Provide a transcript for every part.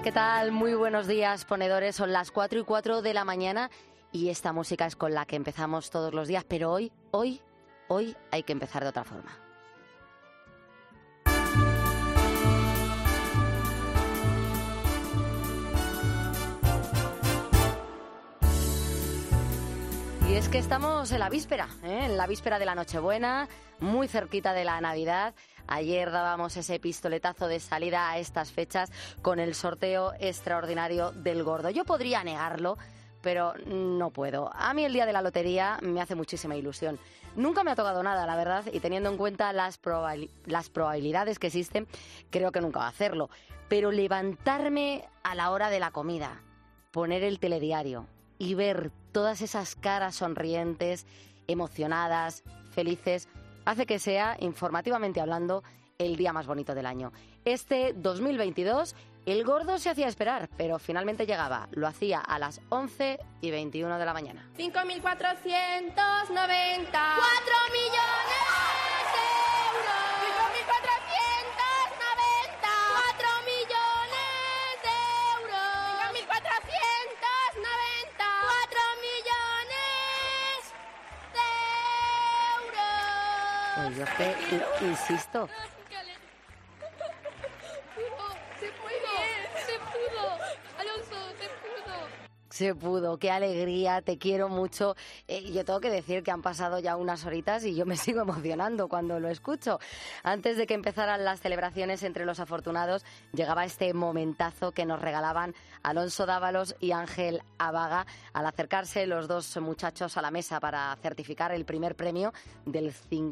¿qué tal? Muy buenos días, ponedores. Son las 4:04 de la mañana y esta música es con la que empezamos todos los días, pero hoy hay que empezar de otra forma. Y es que estamos en la víspera de la Nochebuena, muy cerquita de la Navidad. Ayer dábamos ese pistoletazo de salida a estas fechas con el sorteo extraordinario del Gordo. Yo podría negarlo, pero no puedo. A mí el día de la lotería me hace muchísima ilusión. Nunca me ha tocado nada, la verdad, y teniendo en cuenta las probabilidades que existen, creo que nunca va a hacerlo. Pero levantarme a la hora de la comida, poner el telediario y ver todas esas caras sonrientes, emocionadas, felices, hace que sea, informativamente hablando, el día más bonito del año. Este 2022, el Gordo se hacía esperar, pero finalmente llegaba. Lo hacía a las 11:21 de la mañana. 5.490. 4 millones de euros. 5.490. 4 millones de euros. 5.490. 4 millones de euros. Pues yo es que insisto. Se pudo, qué alegría, te quiero mucho. Yo tengo que decir que han pasado ya unas horitas y yo me sigo emocionando cuando lo escucho. Antes de que empezaran las celebraciones entre los afortunados, llegaba este momentazo que nos regalaban Alonso Dávalos y Ángel Abaga al acercarse los dos muchachos a la mesa para certificar el primer premio del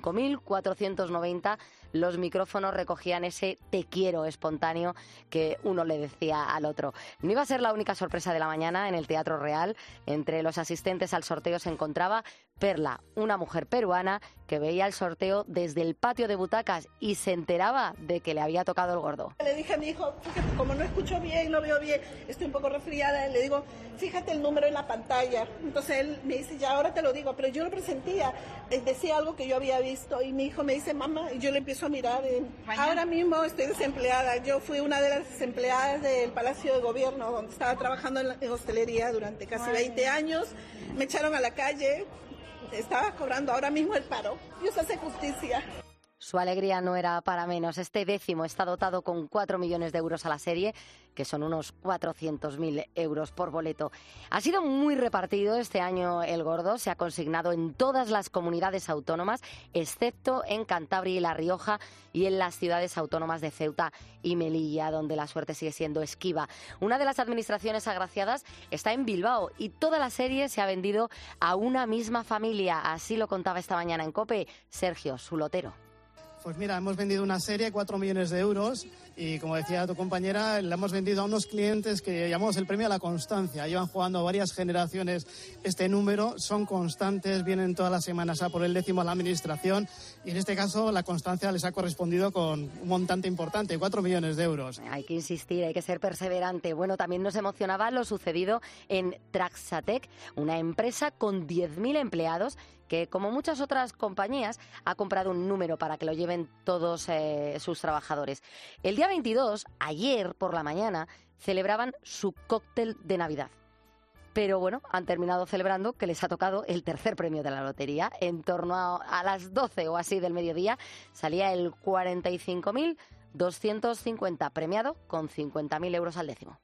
5.490. Los micrófonos recogían ese te quiero espontáneo que uno le decía al otro. No iba a ser la única sorpresa de la mañana en el Teatro Real. Entre los asistentes al sorteo se encontraba Perla, una mujer peruana que veía el sorteo desde el patio de butacas y se enteraba de que le había tocado el Gordo. Le dije a mi hijo, fíjate, como no escucho bien, no veo bien, estoy un poco resfriada, le digo, fíjate el número en la pantalla. Entonces él me dice, ya ahora te lo digo, pero yo lo presentía, decía algo que yo había visto y mi hijo me dice, mamá, y yo le empiezo a mirar. Ahora mismo estoy desempleada, yo fui una de las desempleadas del Palacio de Gobierno, donde estaba trabajando en hostelería durante casi 20 años, me echaron a la calle. Estaba cobrando ahora mismo el paro. Dios hace justicia. Su alegría no era para menos. Este décimo está dotado con 4 millones de euros a la serie, que son unos 400.000 euros por boleto. Ha sido muy repartido este año el Gordo. Se ha consignado en todas las comunidades autónomas, excepto en Cantabria y La Rioja y en las ciudades autónomas de Ceuta y Melilla, donde la suerte sigue siendo esquiva. Una de las administraciones agraciadas está en Bilbao y toda la serie se ha vendido a una misma familia. Así lo contaba esta mañana en COPE Sergio, su lotero. Pues mira, hemos vendido una serie, 4 millones de euros, y como decía tu compañera, la hemos vendido a unos clientes que llamamos el premio a la constancia. Llevan jugando varias generaciones este número, son constantes, vienen todas las semanas a por el décimo a la administración, y en este caso la constancia les ha correspondido con un montante importante, 4 millones de euros. Hay que insistir, hay que ser perseverante. Bueno, también nos emocionaba lo sucedido en Traxatec, una empresa con 10.000 empleados que, como muchas otras compañías, ha comprado un número para que lo lleven todos sus trabajadores. El día 22, ayer por la mañana, celebraban su cóctel de Navidad. Pero bueno, han terminado celebrando que les ha tocado el tercer premio de la lotería. En torno a las 12 o así del mediodía salía el 45.250 premiado con 50.000 euros al décimo.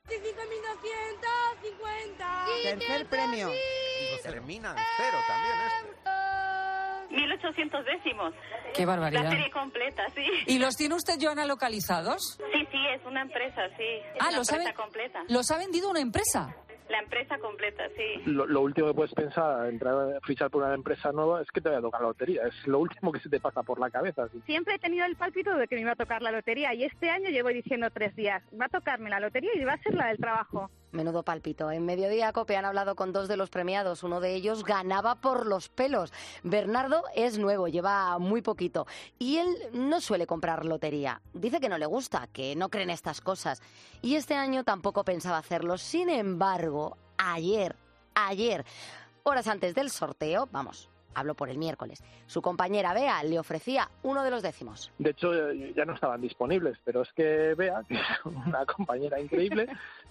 5.250. Tercer premio. Y termina en cero también este. 1.800 décimos. Qué barbaridad. La serie completa, sí. ¿Y los tiene usted, Joana, localizados? Sí, es una empresa, sí. Es una empresa completa. ¿Los ha vendido una empresa? La empresa completa, sí. Lo último que puedes pensar al entrar a fichar por una empresa nueva es que te vaya a tocar la lotería. Es lo último que se te pasa por la cabeza. ¿Sí? Siempre he tenido el pálpito de que me iba a tocar la lotería y este año llevo diciendo 3 días. Va a tocarme la lotería y va a ser la del trabajo. Menudo pálpito. En Mediodía COPE han hablado con 2 de los premiados. Uno de ellos ganaba por los pelos. Bernardo es nuevo, lleva muy poquito. Y él no suele comprar lotería. Dice que no le gusta, que no cree en estas cosas. Y este año tampoco pensaba hacerlo. Sin embargo, ayer, horas antes del sorteo, hablo por el miércoles, su compañera Bea le ofrecía uno de los décimos. De hecho, ya no estaban disponibles, pero es que Bea, que es una compañera increíble,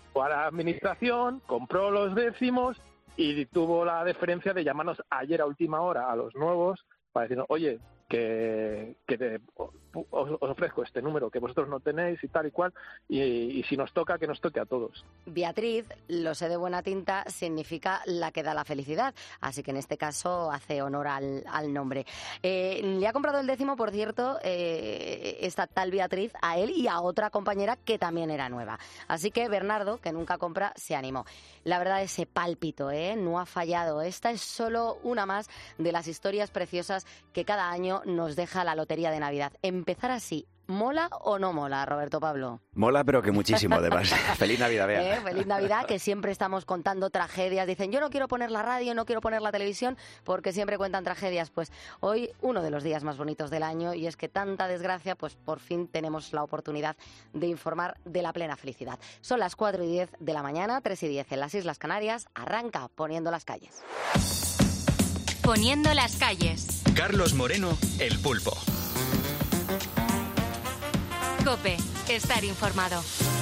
fue a la administración, compró los décimos y tuvo la deferencia de llamarnos ayer a última hora a los nuevos para decirnos, oye, que os ofrezco este número que vosotros no tenéis y tal y cual, y si nos toca, que nos toque a todos. Beatriz, lo sé de buena tinta, significa la que da la felicidad, así que en este caso hace honor al nombre. Le ha comprado el décimo, por cierto, esta tal Beatriz, a él y a otra compañera que también era nueva. Así que Bernardo, que nunca compra, se animó. La verdad, ese pálpito, no ha fallado. Esta es solo una más de las historias preciosas que cada año nos deja la Lotería de Navidad. Empezar así, ¿mola o no mola, Roberto Pablo? Mola, pero que muchísimo, además. Feliz Navidad, Bea. Feliz Navidad, que siempre estamos contando tragedias. Dicen, yo no quiero poner la radio, no quiero poner la televisión, porque siempre cuentan tragedias. Pues hoy, uno de los días más bonitos del año, y es que tanta desgracia, pues por fin tenemos la oportunidad de informar de la plena felicidad. Son las 4:10 de la mañana, 3:10 en las Islas Canarias. Arranca Poniendo las calles. Poniendo las calles. Carlos Moreno, El Pulpo. COPE, estar informado.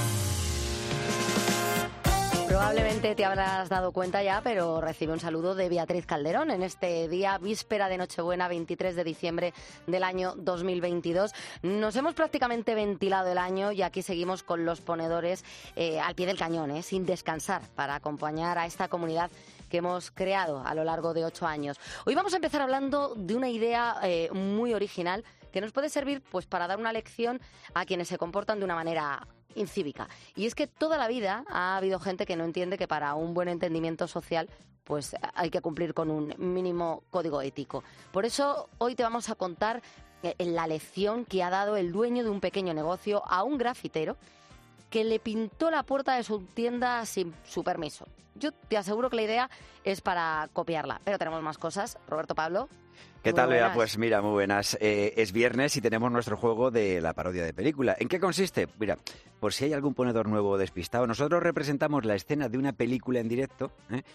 Probablemente te habrás dado cuenta ya, pero recibe un saludo de Beatriz Calderón en este día, víspera de Nochebuena, 23 de diciembre del año 2022. Nos hemos prácticamente ventilado el año y aquí seguimos con los ponedores al pie del cañón, sin descansar, para acompañar a esta comunidad que hemos creado a lo largo de 8 años. Hoy vamos a empezar hablando de una idea muy original que nos puede servir pues para dar una lección a quienes se comportan de una manera incívica. Y es que toda la vida ha habido gente que no entiende que para un buen entendimiento social pues hay que cumplir con un mínimo código ético. Por eso hoy te vamos a contar la lección que ha dado el dueño de un pequeño negocio a un grafitero que le pintó la puerta de su tienda sin su permiso. Yo te aseguro que la idea es para copiarla, pero tenemos más cosas. Roberto Pablo. ¿Qué tal, Bea? Pues mira, muy buenas. Es viernes y tenemos nuestro juego de la parodia de película. ¿En qué consiste? Mira, por si hay algún ponedor nuevo despistado, nosotros representamos la escena de una película en directo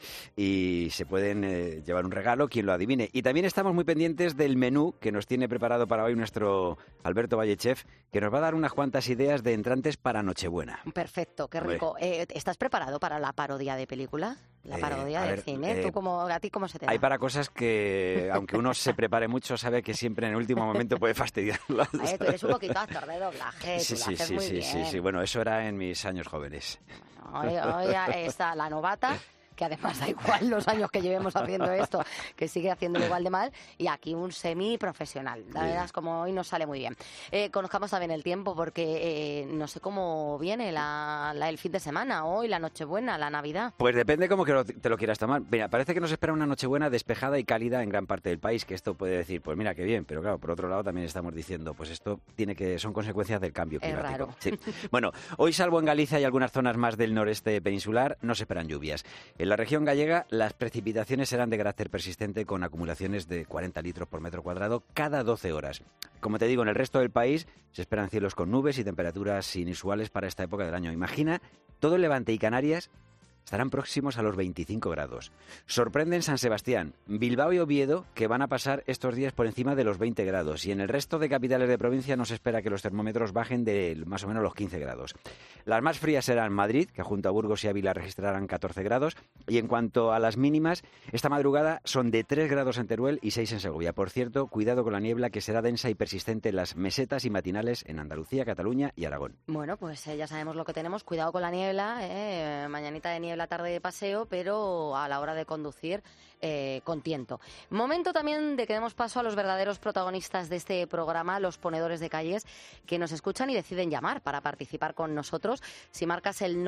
y se pueden llevar un regalo quien lo adivine. Y también estamos muy pendientes del menú que nos tiene preparado para hoy nuestro Alberto Vallechef, que nos va a dar unas cuantas ideas de entrantes para Nochebuena. Perfecto, qué rico. ¿Estás preparado para la parodia de película? La parodia del cine. ¿A ti cómo se te da? Hay para cosas que, aunque uno se prepare mucho, sabe que siempre en el último momento puede fastidiarlo. Tú eres un poquito actor de doblaje, Sí. Bueno, eso era en mis años jóvenes. Bueno, hoy está la novata, que además da igual los años que llevemos haciendo esto, que sigue haciéndolo igual de mal, y aquí un semiprofesional. La verdad es como hoy nos sale muy bien. Conozcamos también el tiempo, porque no sé cómo viene el fin de semana, hoy, la Nochebuena, la Navidad. Pues depende cómo que te lo quieras tomar. Mira, parece que nos espera una Nochebuena despejada y cálida en gran parte del país, que esto puede decir, pues mira, qué bien, pero claro, por otro lado también estamos diciendo, pues esto son consecuencias del cambio climático. Es raro. Sí. Bueno, hoy salvo en Galicia y algunas zonas más del noreste peninsular, no se esperan lluvias. En la región gallega, las precipitaciones serán de carácter persistente con acumulaciones de 40 litros por metro cuadrado cada 12 horas. Como te digo, en el resto del país se esperan cielos con nubes y temperaturas inusuales para esta época del año. Imagina, todo el Levante y Canarias estarán próximos a los 25 grados. Sorprenden San Sebastián, Bilbao y Oviedo, que van a pasar estos días por encima de los 20 grados. Y en el resto de capitales de provincia no se espera que los termómetros bajen de más o menos los 15 grados. Las más frías serán Madrid, que junto a Burgos y Ávila registrarán 14 grados. Y en cuanto a las mínimas, esta madrugada son de 3 grados en Teruel y 6 en Segovia. Por cierto, cuidado con la niebla, que será densa y persistente en las mesetas y matinales en Andalucía, Cataluña y Aragón. Bueno, pues ya sabemos lo que tenemos. Cuidado con la niebla, mañanita de niebla, tarde de paseo, pero a la hora de conducir con tiento. Momento también de que demos paso a los verdaderos protagonistas de este programa, los ponedores de calles, que nos escuchan y deciden llamar para participar con nosotros. Si marcas el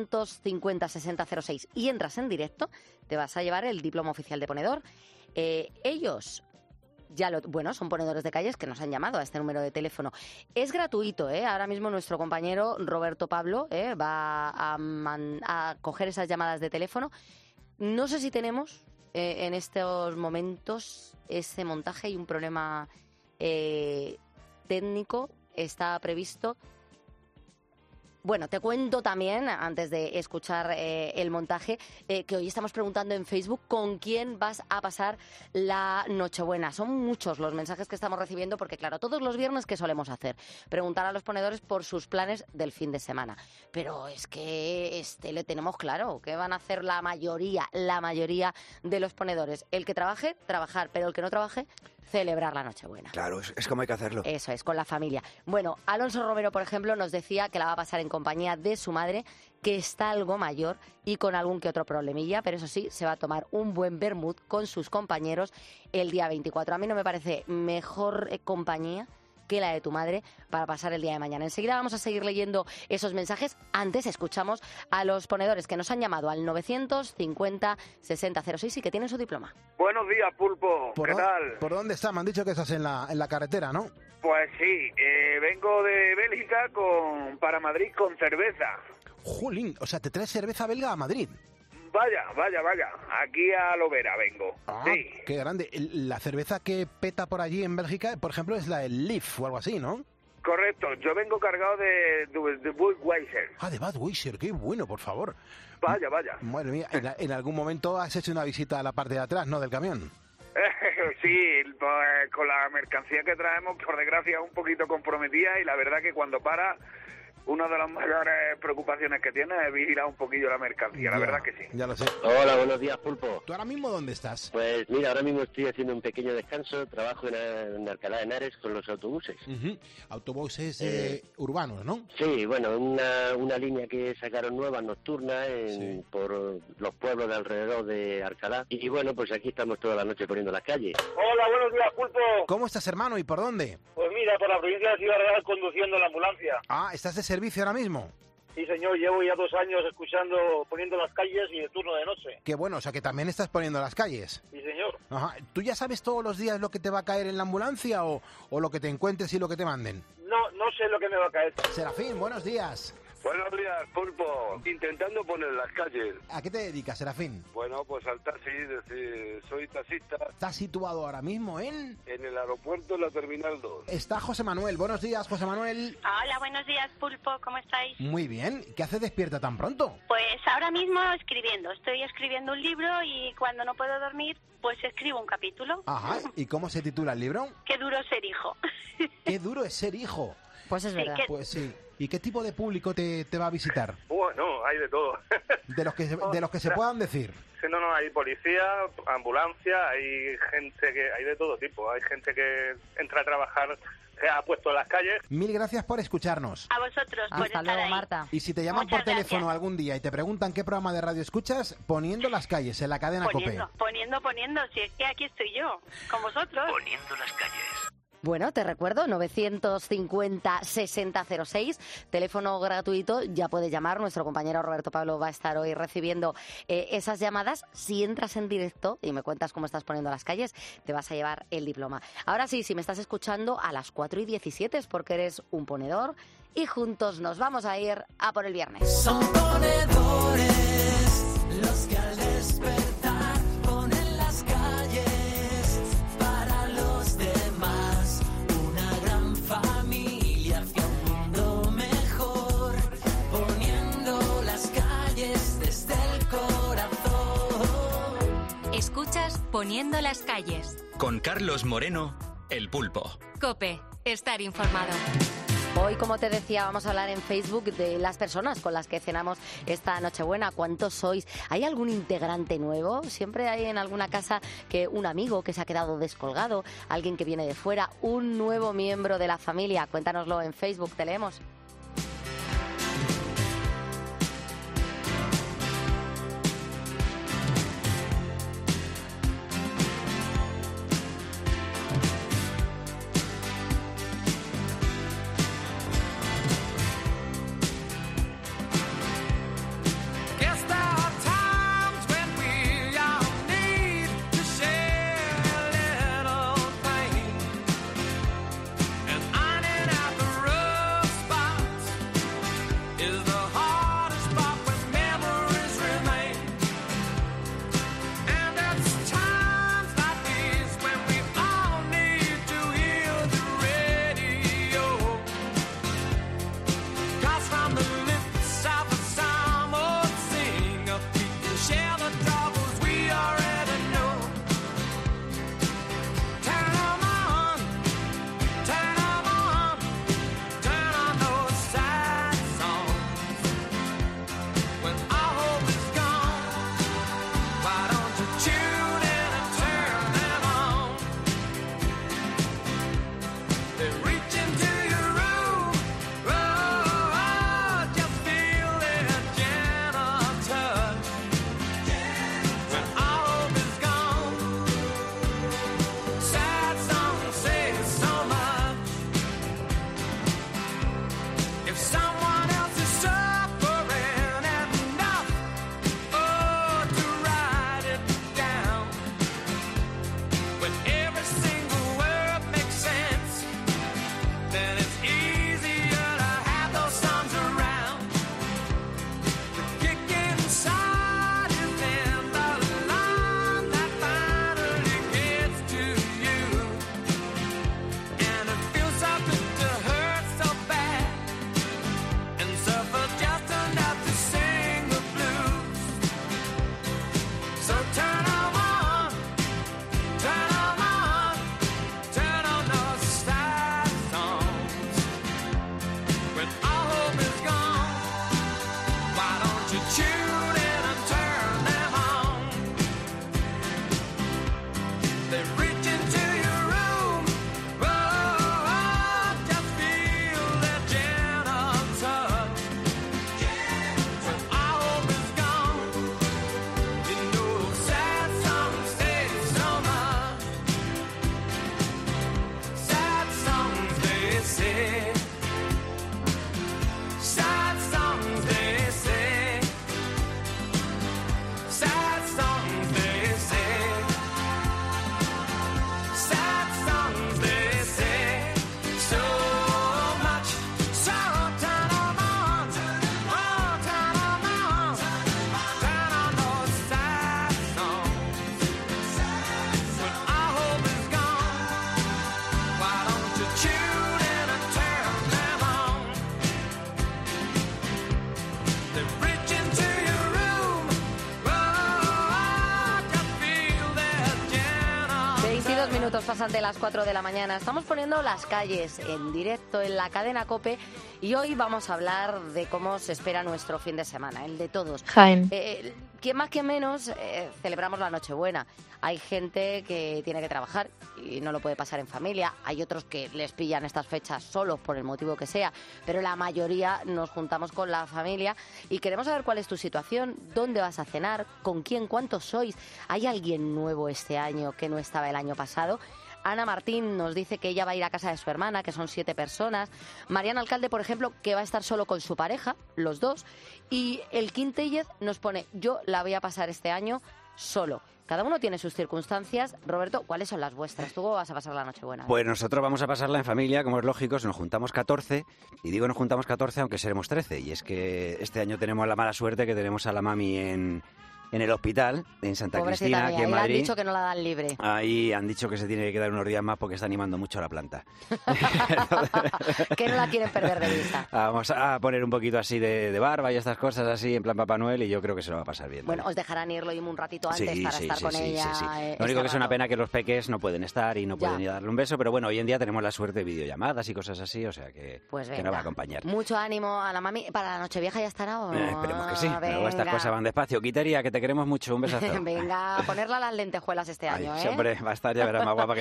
950-6006 y entras en directo, te vas a llevar el diploma oficial de ponedor. Ellos son ponedores de calles que nos han llamado a este número de teléfono. Es gratuito, Ahora mismo nuestro compañero Roberto Pablo va a coger esas llamadas de teléfono. No sé si tenemos en estos momentos ese montaje y un problema técnico. Está previsto. Bueno, te cuento también, antes de escuchar el montaje, que hoy estamos preguntando en Facebook con quién vas a pasar la Nochebuena. Son muchos los mensajes que estamos recibiendo porque, claro, todos los viernes, ¿qué solemos hacer? Preguntar a los ponedores por sus planes del fin de semana. Pero es que le tenemos claro que van a hacer la mayoría de los ponedores. El que trabaje, trabajar, pero el que no trabaje, celebrar la Nochebuena. Claro, es como hay que hacerlo. Eso es, con la familia. Bueno, Alonso Romero, por ejemplo, nos decía que la va a pasar en compañía de su madre, que está algo mayor y con algún que otro problemilla, pero eso sí, se va a tomar un buen vermut con sus compañeros el día 24. A mí no me parece mejor compañía que la de tu madre para pasar el día de mañana. Enseguida vamos a seguir leyendo esos mensajes. Antes escuchamos a los ponedores que nos han llamado al 950-6006 y que tienen su diploma. Buenos días, Pulpo. ¿Qué tal? ¿Por dónde estás? Me han dicho que estás en la carretera, ¿no? Pues sí, vengo de Bélgica para Madrid con cerveza. Jolín, o sea, ¿te traes cerveza belga a Madrid? Vaya. Aquí a Lovera vengo. Sí. Qué grande. La cerveza que peta por allí en Bélgica, por ejemplo, es la del Leaf o algo así, ¿no? Correcto. Yo vengo cargado de Budweiser. Ah, de Budweiser. Qué bueno, por favor. Vaya. Madre mía, en algún momento has hecho una visita a la parte de atrás, ¿no?, del camión. Sí, pues con la mercancía que traemos, por desgracia, un poquito comprometida y la verdad que cuando para... Una de las mayores preocupaciones que tiene es vigilar un poquillo la mercancía, la verdad que sí. Ya lo sé. Hola, buenos días, Pulpo. ¿Tú ahora mismo dónde estás? Pues mira, ahora mismo estoy haciendo un pequeño descanso, trabajo en Alcalá de Henares con los autobuses. Autobuses urbanos, ¿no? Sí, bueno, una línea que sacaron nueva, nocturna, por los pueblos de alrededor de Alcalá. Y bueno, pues aquí estamos toda la noche poniendo las calles. Hola, buenos días, Pulpo. ¿Cómo estás, hermano, y por dónde? Pues mira, por la provincia de Ciudad Real conduciendo la ambulancia. Ah, ¿estás de servicio ahora mismo? Sí, señor, llevo ya 2 años poniendo las calles y de turno de noche. Qué bueno, o sea que también estás poniendo las calles. Sí, señor. Ajá. ¿Tú ya sabes todos los días lo que te va a caer en la ambulancia o lo que te encuentres y lo que te manden? No sé lo que me va a caer. Serafín, buenos días. Buenos días, Pulpo. Intentando poner las calles. ¿A qué te dedicas, Serafín? Bueno, pues al taxi, soy taxista. ¿Estás situado ahora mismo en el aeropuerto, en la Terminal 2. Está José Manuel. Buenos días, José Manuel. Hola, buenos días, Pulpo. ¿Cómo estáis? Muy bien. ¿Qué hace despierta tan pronto? Pues ahora mismo escribiendo. Estoy escribiendo un libro y cuando no puedo dormir, pues escribo un capítulo. Ajá. ¿Y cómo se titula el libro? Qué duro ser hijo. Qué duro es ser hijo. Pues es verdad. Pues sí. ¿Y qué tipo de público te va a visitar? Bueno, hay de todo. De los que se puedan decir. No, hay policía, ambulancia, hay gente hay de todo tipo. Hay gente que entra a trabajar, se ha puesto en las calles. Mil gracias por escucharnos. A vosotros por Hasta estar luego, ahí. Marta. Y si te llaman Muchas por teléfono gracias. algún día y te preguntan qué programa de radio escuchas, Poniendo las calles en la cadena COPE. Poniendo, si es que aquí estoy yo, con vosotros. Poniendo las calles. Bueno, te recuerdo, 950-6006, teléfono gratuito, ya puedes llamar. Nuestro compañero Roberto Pablo va a estar hoy recibiendo esas llamadas. Si entras en directo y me cuentas cómo estás poniendo las calles, te vas a llevar el diploma. Ahora sí, si me estás escuchando a las 4:17 es porque eres un ponedor y juntos nos vamos a ir a por el viernes. Son ponedores los que al despertar ponen las calles para los demás. Una gran familia hacia un mundo mejor, poniendo las calles desde el corazón. Escuchas Poniendo las calles. Con Carlos Moreno, El Pulpo. COPE. Estar informado. Hoy, como te decía, vamos a hablar en Facebook de las personas con las que cenamos esta Nochebuena. ¿Cuántos sois? ¿Hay algún integrante nuevo? Siempre hay en alguna casa que un amigo que se ha quedado descolgado, alguien que viene de fuera, un nuevo miembro de la familia. Cuéntanoslo en Facebook, te leemos. Spot minutos pasan de las 4 de la mañana. Estamos poniendo las calles en directo en la cadena COPE y hoy vamos a hablar de cómo se espera nuestro fin de semana, el de todos. Jaén. Quien más que menos celebramos la Nochebuena. Hay gente que tiene que trabajar y no lo puede pasar en familia. Hay otros que les pillan estas fechas solos por el motivo que sea. Pero la mayoría nos juntamos con la familia y queremos saber cuál es tu situación, dónde vas a cenar, con quién, cuántos sois. ¿Hay alguien nuevo este año que no estaba el año pasado? Ana Martín nos dice que ella va a ir a casa de su hermana, que son 7 personas. Mariana Alcalde, por ejemplo, que va a estar solo con su pareja, los dos. Y el Quintellez nos pone, yo la voy a pasar este año solo. Cada uno tiene sus circunstancias. Roberto, ¿cuáles son las vuestras? ¿Tú cómo vas a pasar la Nochebuena? Pues nosotros vamos a pasarla en familia, como es lógico, nos juntamos 14, y digo nos juntamos 14 aunque seremos 13, y es que este año tenemos la mala suerte que tenemos a la mami en el hospital, en Santa Pobrecita Cristina, mía, aquí en ahí le Madrid. han dicho que no la dan libre. Ahí han dicho que se tiene que quedar unos días más porque está animando mucho a la planta. Que no la quieren perder de vista. Vamos a poner un poquito así de barba y estas cosas así, en plan Papá Noel, y yo creo que se lo va a pasar bien. Bueno, os dejarán irlo un ratito antes para estar con ella. Lo único que es una pena que los peques no pueden estar y no pueden ir a darle un beso, pero bueno, hoy en día tenemos la suerte de videollamadas y cosas así, o sea que, pues que nos va a acompañar. Mucho ánimo a la mami. ¿Para la Nochevieja ya estará o no? Esperemos que sí. Luego estas cosas van despacio. Quiteria, que te queremos mucho. Un besazo. Venga, a ponerla a las lentejuelas este año, Sí, hombre, va a estar ya verás más guapa que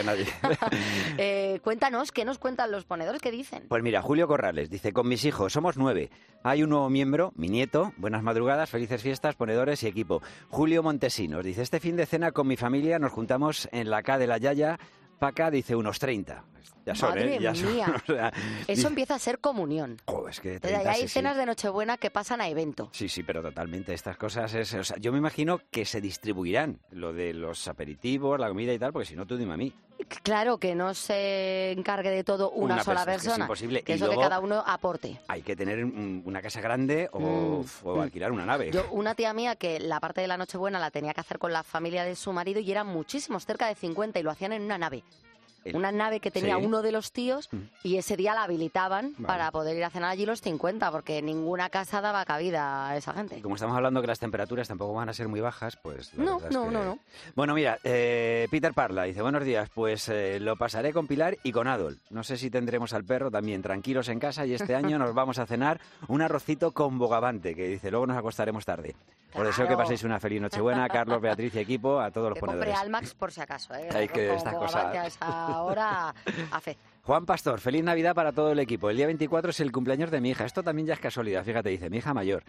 nadie. Cuéntanos, ¿qué nos cuentan los ponedores? ¿Qué dicen? Pues mira, Julio Corrales dice, con mis hijos, somos 9. Hay un nuevo miembro, mi nieto. Buenas madrugadas, felices fiestas, ponedores y equipo. Julio Montesinos dice, este fin de cena con mi familia nos juntamos en la K de la Yaya. Paca dice unos 30. Ya son, Madre ya mía. son. O sea, eso empieza a ser comunión. Es que 30, hay sí, cenas de Nochebuena que pasan a evento. Sí, pero totalmente. Estas cosas es... O sea, yo me imagino que se distribuirán lo de los aperitivos, la comida y tal, porque si no, tú dime a mí. Claro, que no se encargue de todo una sola persona. Es imposible. Que y eso luego que cada uno aporte. Hay que tener una casa grande o alquilar una nave. Yo, una tía mía que la parte de la Nochebuena la tenía que hacer con la familia de su marido y eran muchísimos, cerca de 50, y lo hacían en una nave. Una nave que tenía uno de los tíos y ese día la habilitaban para poder ir a cenar allí los 50, porque ninguna casa daba cabida a esa gente. Y como estamos hablando que las temperaturas tampoco van a ser muy bajas, pues... No. Bueno, mira, Peter Parla dice, buenos días, pues lo pasaré con Pilar y con Adol. No sé si tendremos al perro también tranquilos en casa y este año nos vamos a cenar un arrocito con bogavante, que dice, luego nos acostaremos tarde. Os deseo que paséis una feliz Nochebuena, Carlos, Beatriz y equipo, a todos los ponedores. Compre Almax por si acaso, ¿eh? Hay que estas cosas... Ahora, a fe. Juan Pastor, feliz Navidad para todo el equipo. El día 24 es el cumpleaños de mi hija. Esto también ya es casualidad, fíjate, dice mi hija mayor.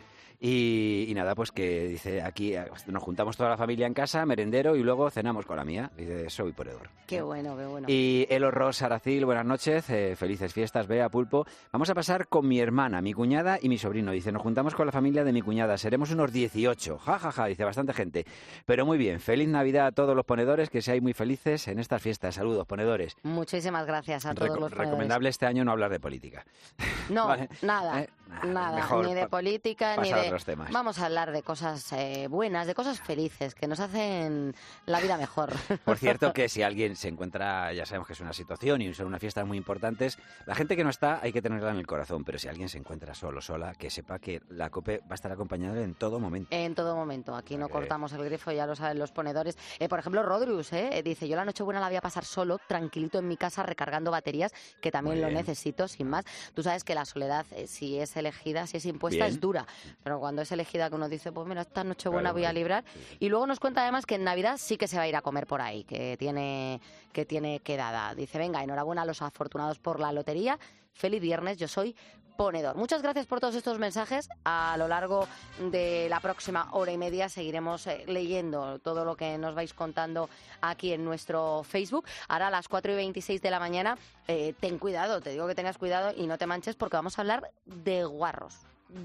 Y nada, pues que dice aquí nos juntamos toda la familia en casa, merendero, y luego cenamos con la mía. Dice, soy ponedor. Qué bueno, qué bueno. Y Elo Ross Aracil, buenas noches, felices fiestas, Bea, Pulpo. Vamos a pasar con mi hermana, mi cuñada y mi sobrino. Dice, nos juntamos con la familia de mi cuñada, seremos unos 18. Ja, dice, bastante gente. Pero muy bien, feliz Navidad a todos los ponedores, que seáis muy felices en estas fiestas. Saludos, ponedores. Muchísimas gracias a todos los ponedores. Recomendable este año no hablar de política. No, ¿vale? Nada, mejor ni de política, ni de... otros temas. Vamos a hablar de cosas buenas, de cosas felices, que nos hacen la vida mejor. Por cierto, que si alguien se encuentra, ya sabemos que es una situación y son unas fiestas muy importantes, la gente que no está hay que tenerla en el corazón, pero si alguien se encuentra solo, sola, que sepa que la COPE va a estar acompañada en todo momento. En todo momento, aquí no cortamos el grifo, ya lo saben los ponedores. Por ejemplo, Rodrius dice, yo la Nochebuena la voy a pasar solo, tranquilito en mi casa, recargando baterías, que también lo necesito, sin más. Tú sabes que la soledad, si es elegida, si es impuesta, es dura, pero cuando es elegida, que uno dice, pues mira, esta Nochebuena voy a librar. Y luego nos cuenta además que en Navidad sí que se va a ir a comer por ahí, que tiene quedada. Dice, venga, enhorabuena a los afortunados por la lotería, feliz viernes, yo soy ponedor. Muchas gracias por todos estos mensajes. A lo largo de la próxima hora y media seguiremos leyendo todo lo que nos vais contando aquí en nuestro Facebook. Ahora a las 4:26 de la mañana, ten cuidado, te digo que tengas cuidado y no te manches, porque vamos a hablar de guarros.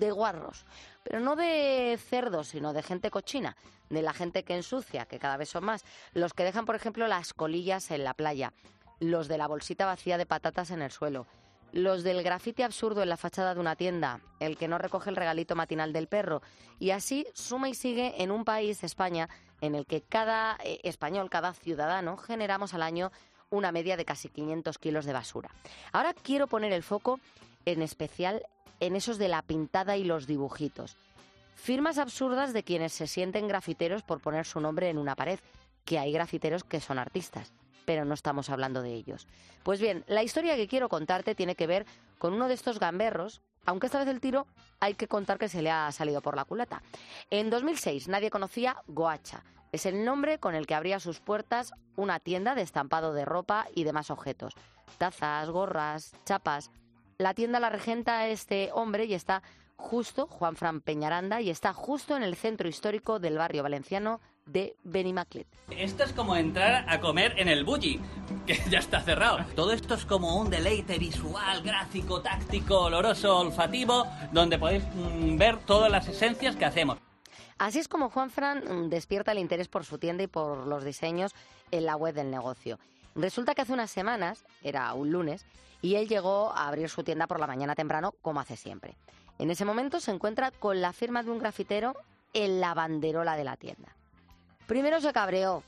Pero no de cerdos, sino de gente cochina, de la gente que ensucia, que cada vez son más. Los que dejan, por ejemplo, las colillas en la playa, los de la bolsita vacía de patatas en el suelo, los del grafiti absurdo en la fachada de una tienda, el que no recoge el regalito matinal del perro. Y así suma y sigue en un país, España, en el que cada español, cada ciudadano, generamos al año una media de casi 500 kilos de basura. Ahora quiero poner el foco en especial en esos de la pintada y los dibujitos. Firmas absurdas de quienes se sienten grafiteros por poner su nombre en una pared, que hay grafiteros que son artistas. pero no estamos hablando de ellos. Pues bien, la historia que quiero contarte tiene que ver con uno de estos gamberros, aunque esta vez el tiro hay que contar que se le ha salido por la culata. En 2006 nadie conocía Goacha. Es el nombre con el que abría sus puertas una tienda de estampado de ropa y demás objetos. Tazas, gorras, chapas. La tienda la regenta este hombre y está justo, Juanfran Peñaranda, y está justo en el centro histórico del barrio valenciano de Benimaclet. Esto es como entrar a comer en el Bulli, que ya está cerrado. Todo esto es como un deleite visual, gráfico, táctico, oloroso, olfativo, donde podéis ver todas las esencias que hacemos. Así es como Juanfran despierta el interés por su tienda y por los diseños en la web del negocio. Resulta que hace unas semanas, era un lunes, y él llegó a abrir su tienda por la mañana temprano, como hace siempre. En ese momento se encuentra con la firma de un grafitero en la banderola de la tienda. Primero se cabreó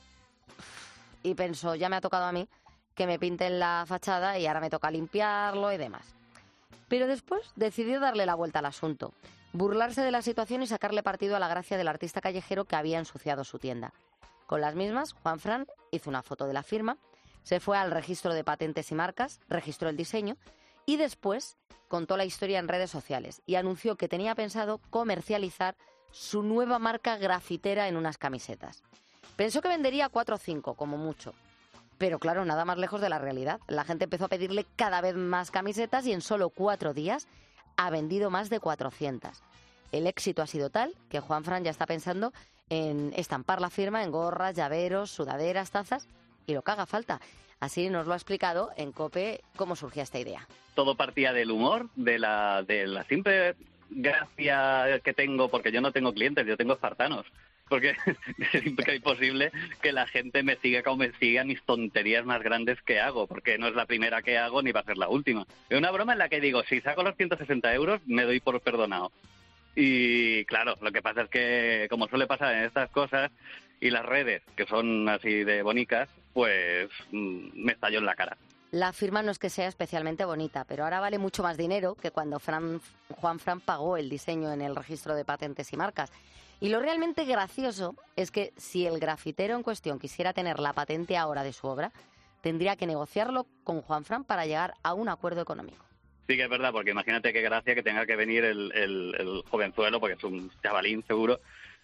y pensó, ya me ha tocado a mí que me pinten la fachada y ahora me toca limpiarlo y demás. Pero después decidió darle la vuelta al asunto, burlarse de la situación y sacarle partido a la gracia del artista callejero que había ensuciado su tienda. Con las mismas, Juanfran hizo una foto de la firma, se fue al registro de patentes y marcas, registró el diseño y después contó la historia en redes sociales y anunció que tenía pensado comercializar su nueva marca grafitera en unas camisetas. Pensó que vendería 4 o 5, como mucho. Pero claro, nada más lejos de la realidad. La gente empezó a pedirle cada vez más camisetas y en solo 4 días ha vendido más de 400. El éxito ha sido tal que Juanfran ya está pensando en estampar la firma en gorras, llaveros, sudaderas, tazas y lo que haga falta. Así nos lo ha explicado en COPE cómo surgía esta idea. Todo partía del humor, de la simple gracia que tengo, porque yo no tengo clientes, yo tengo espartanos. Porque es imposible que la gente me siga como me siga mis tonterías más grandes que hago, porque no es la primera que hago ni va a ser la última. Es una broma en la que digo, si saco los 160 euros, me doy por perdonado. Y claro, lo que pasa es que, como suele pasar en estas cosas, y las redes, que son así de bonicas, pues me estalló en la cara. La firma no es que sea especialmente bonita, pero ahora vale mucho más dinero que cuando Juanfran pagó el diseño en el registro de patentes y marcas. Y lo realmente gracioso es que si el grafitero en cuestión quisiera tener la patente ahora de su obra, tendría que negociarlo con Juanfran para llegar a un acuerdo económico. Sí que es verdad, porque imagínate qué gracia que tenga que venir el jovenzuelo, porque es un chavalín seguro,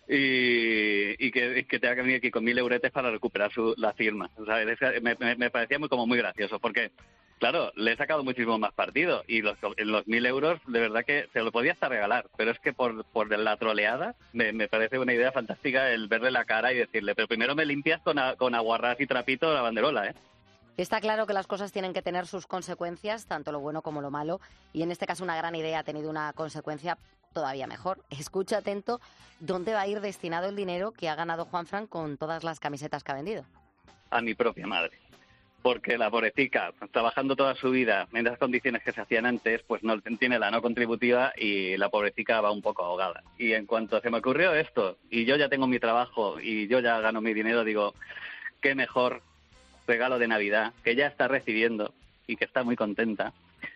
y que tenga que venir aquí con 1.000 euretes para recuperar la firma. O sea, me parecía muy gracioso, porque, claro, le he sacado muchísimo más partido, y los 1.000 euros, de verdad que se lo podía hasta regalar, pero es que por la troleada me parece una idea fantástica el verle la cara y decirle, pero primero me limpias con aguarrás y trapito la banderola, ¿eh? Está claro que las cosas tienen que tener sus consecuencias, tanto lo bueno como lo malo, y en este caso una gran idea ha tenido una consecuencia todavía mejor. Escucha atento dónde va a ir destinado el dinero que ha ganado Juanfran con todas las camisetas que ha vendido. A mi propia madre. Porque la pobretica, trabajando toda su vida en las condiciones que se hacían antes, pues no tiene la no contributiva y la pobretica va un poco ahogada. Y en cuanto se me ocurrió esto, y yo ya tengo mi trabajo y yo ya gano mi dinero, digo, qué mejor regalo de Navidad, que ya está recibiendo y que está muy contenta.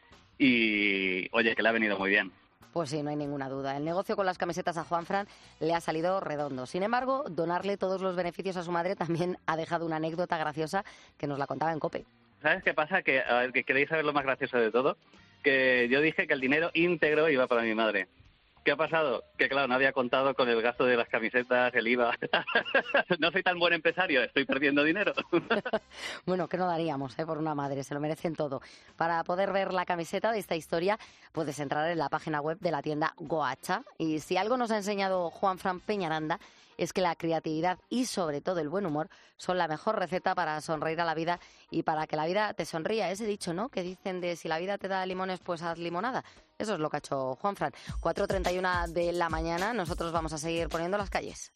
Y, oye, que le ha venido muy bien. Pues sí, no hay ninguna duda. El negocio con las camisetas a Juanfran le ha salido redondo. Sin embargo, donarle todos los beneficios a su madre también ha dejado una anécdota graciosa que nos la contaba en COPE. ¿Sabes qué pasa? Que queréis saber lo más gracioso de todo, que yo dije que el dinero íntegro iba para mi madre. ¿Qué ha pasado? Que claro, no había contado con el gasto de las camisetas, el IVA. No soy tan buen empresario, estoy perdiendo dinero. Bueno, que no daríamos por una madre, se lo merecen todo. Para poder ver la camiseta de esta historia, puedes entrar en la página web de la tienda Goacha. Y si algo nos ha enseñado Juanfran Peñaranda, es que la creatividad y sobre todo el buen humor son la mejor receta para sonreír a la vida y para que la vida te sonría. Ese dicho, ¿no?, que dicen de si la vida te da limones, pues haz limonada. Eso es lo que ha hecho Juanfran. 4:31 de la mañana, nosotros vamos a seguir poniendo las calles.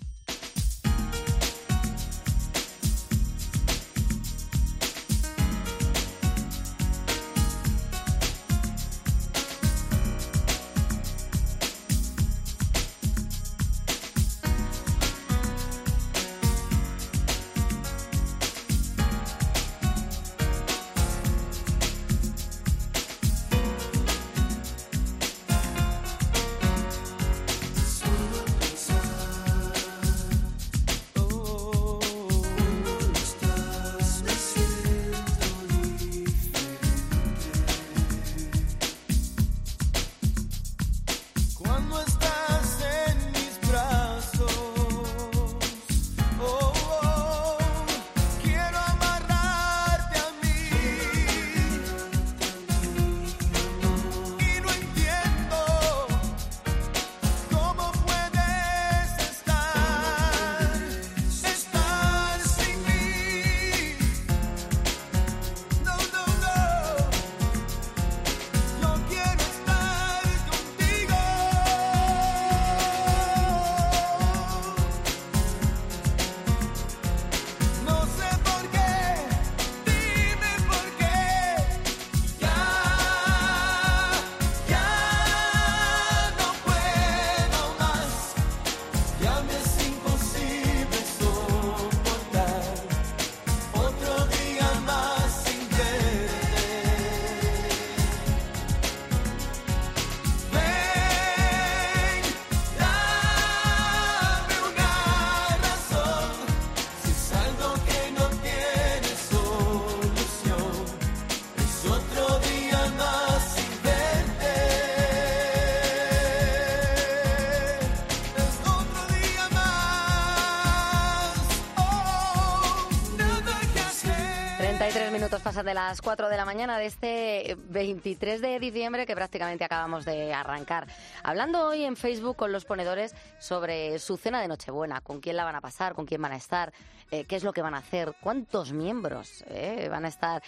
minutos pasan de las 4 de la mañana de este 23 de diciembre que prácticamente acabamos de arrancar. Hablando hoy en Facebook con los ponedores sobre su cena de Nochebuena, con quién la van a pasar, con quién van a estar, qué es lo que van a hacer, cuántos miembros van a estar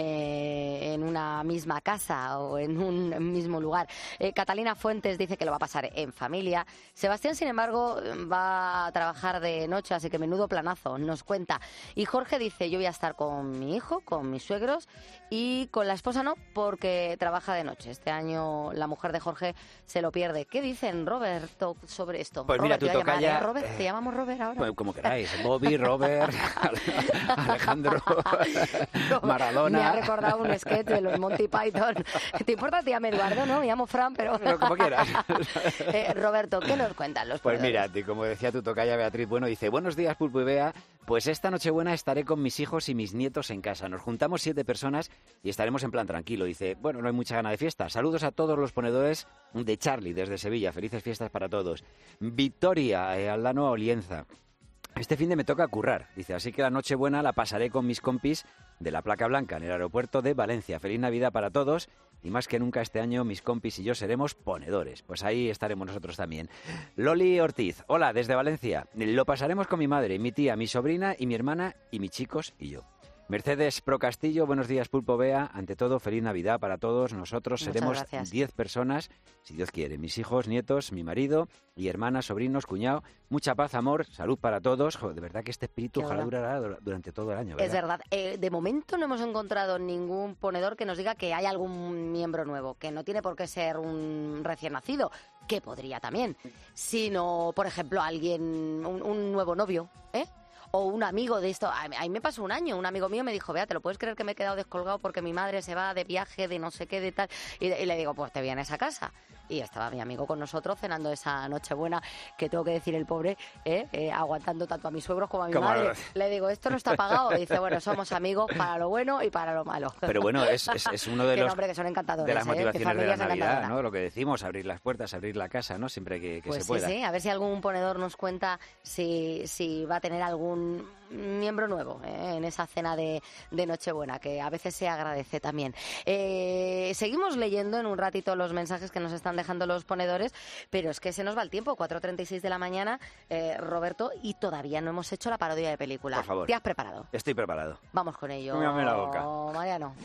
en una misma casa o en un mismo lugar. Catalina Fuentes dice que lo va a pasar en familia. Sebastián, sin embargo, va a trabajar de noche, así que menudo planazo, nos cuenta. Y Jorge dice, yo voy a estar con mi hijo, con mis suegros y con la esposa no, porque trabaja de noche. Este año la mujer de Jorge se lo pierde. ¿Qué dicen, Roberto, sobre esto? Pues mira, Robert, tu tocaya... Robert, ¿te llamamos Robert ahora? Pues como queráis, Bobby, Robert, Alejandro, Maradona... Me ha recordado un sketch de los Monty Python. ¿Te importa, tía Eduardo? No, me llamo Fran, pero... como quieras. Roberto, ¿qué nos cuentan los Pues ponedores? mira, como decía tu tocaya Beatriz, bueno, dice, buenos días, Pulpo y Bea, pues esta Nochebuena estaré con mis hijos y mis nietos en casa. Nos juntamos 7 personas y estaremos en plan tranquilo. Dice, bueno, no hay mucha gana de fiesta. Saludos a todos los ponedores de Charlie desde Sevilla. Felices fiestas para todos. Victoria, Aldano Olienza. Este fin de me toca currar, dice, así que la Nochebuena la pasaré con mis compis de la Placa Blanca en el aeropuerto de Valencia. Feliz Navidad para todos y más que nunca este año mis compis y yo seremos ponedores. Pues ahí estaremos nosotros también. Loli Ortiz, hola, desde Valencia. Lo pasaremos con mi madre, mi tía, mi sobrina y mi hermana y mis chicos y yo. Mercedes Pro Castillo, buenos días, Pulpo Bea. Ante todo, feliz Navidad para todos. Nosotros Muchas seremos gracias. 10 personas, si Dios quiere. Mis hijos, nietos, mi marido y hermanas, sobrinos, cuñado. Mucha paz, amor, salud para todos. Joder, de verdad que este espíritu Qué ojalá bueno. durará durante todo el año, ¿verdad? Es verdad. De momento no hemos encontrado ningún ponedor que nos diga que hay algún miembro nuevo, que no tiene por qué ser un recién nacido, que podría también, sino, por ejemplo, alguien, un nuevo novio, o un amigo de esto. A mí me pasó un año, un amigo mío me dijo, Bea, ¿te lo puedes creer que me he quedado descolgado porque mi madre se va de viaje, de no sé qué, de tal? Y le digo, pues te vienes a casa. Y estaba mi amigo con nosotros cenando esa Nochebuena, que tengo que decir el pobre, aguantando tanto a mis suegros como a mi madre. Le digo, esto no está pagado. Y dice, bueno, somos amigos para lo bueno y para lo malo. Pero bueno, es uno de Que los... no, hombre, que son encantadores, de las motivaciones de la familias Navidad, encantadoras. ¿no? Lo que decimos, abrir las puertas, abrir la casa, ¿no? Siempre que Pues se pueda. sí, a ver si algún ponedor nos cuenta si va a tener algún miembro nuevo en esa cena de Nochebuena, que a veces se agradece también. Seguimos leyendo en un ratito los mensajes que nos están dejando los ponedores, pero es que se nos va el tiempo, 4:36 de la mañana, Roberto, y todavía no hemos hecho la parodia de película. Por favor. ¿Te has preparado? Estoy preparado. Vamos con ello. Mírame la boca. Mariano.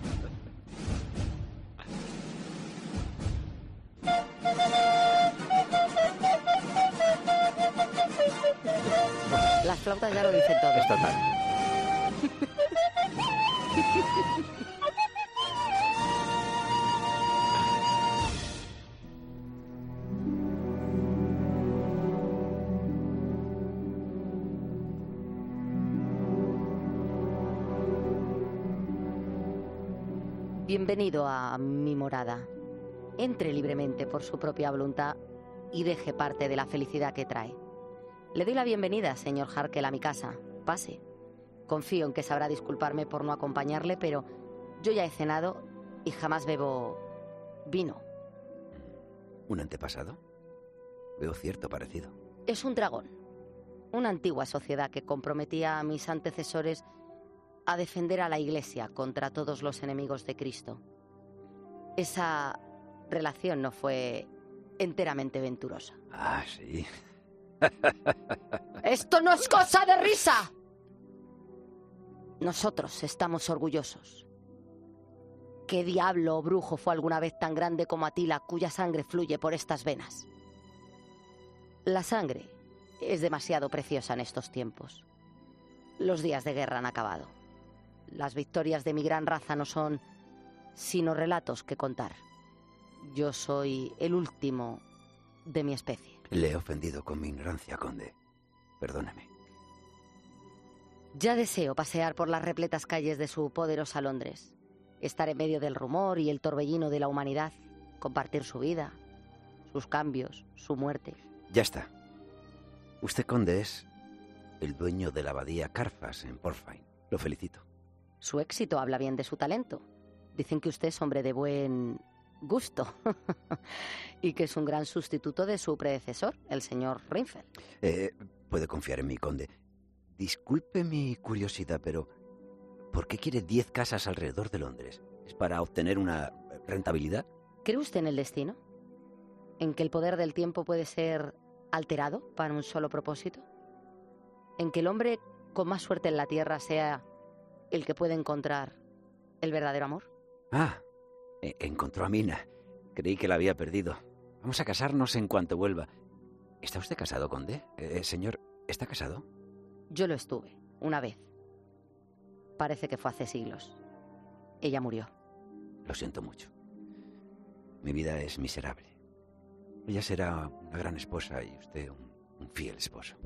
Las flautas ya lo dicen todo. Es total. Bienvenido a mi morada. Entre libremente por su propia voluntad y deje parte de la felicidad que trae. Le doy la bienvenida, señor Harkel, a mi casa. Pase. Confío en que sabrá disculparme por no acompañarle, pero yo ya he cenado y jamás bebo vino. ¿Un antepasado? Veo cierto parecido. Es un dragón. Una antigua sociedad que comprometía a mis antecesores a defender a la Iglesia contra todos los enemigos de Cristo. Esa relación no fue enteramente venturosa. Ah, sí. ¡Esto no es cosa de risa! Nosotros estamos orgullosos. ¿Qué diablo o brujo fue alguna vez tan grande como Atila, cuya sangre fluye por estas venas? La sangre es demasiado preciosa en estos tiempos. Los días de guerra han acabado. Las victorias de mi gran raza no son sino relatos que contar. Yo soy el último de mi especie. Le he ofendido con mi ignorancia, conde. Perdóneme. Ya deseo pasear por las repletas calles de su poderosa Londres, estar en medio del rumor y el torbellino de la humanidad, compartir su vida, sus cambios, su muerte. Ya está. Usted, conde, es el dueño de la abadía Carfas en Portfine. Lo felicito. Su éxito habla bien de su talento. Dicen que usted es hombre de buen gusto y que es un gran sustituto de su predecesor, el señor Rinfeld. Puede confiar en mí, conde. Disculpe mi curiosidad, pero ¿Por qué quiere 10 casas alrededor de Londres? ¿Es para obtener una rentabilidad? ¿Cree usted en el destino? ¿En que el poder del tiempo puede ser alterado para un solo propósito? ¿En que el hombre con más suerte en la Tierra sea el que puede encontrar el verdadero amor? Ah, encontró a Mina. Creí que la había perdido. Vamos a casarnos en cuanto vuelva. ¿Está usted casado, conde? Señor, ¿está casado? Yo lo estuve, una vez. Parece que fue hace siglos. Ella murió. Lo siento mucho. Mi vida es miserable. Ella será una gran esposa y usted un fiel esposo.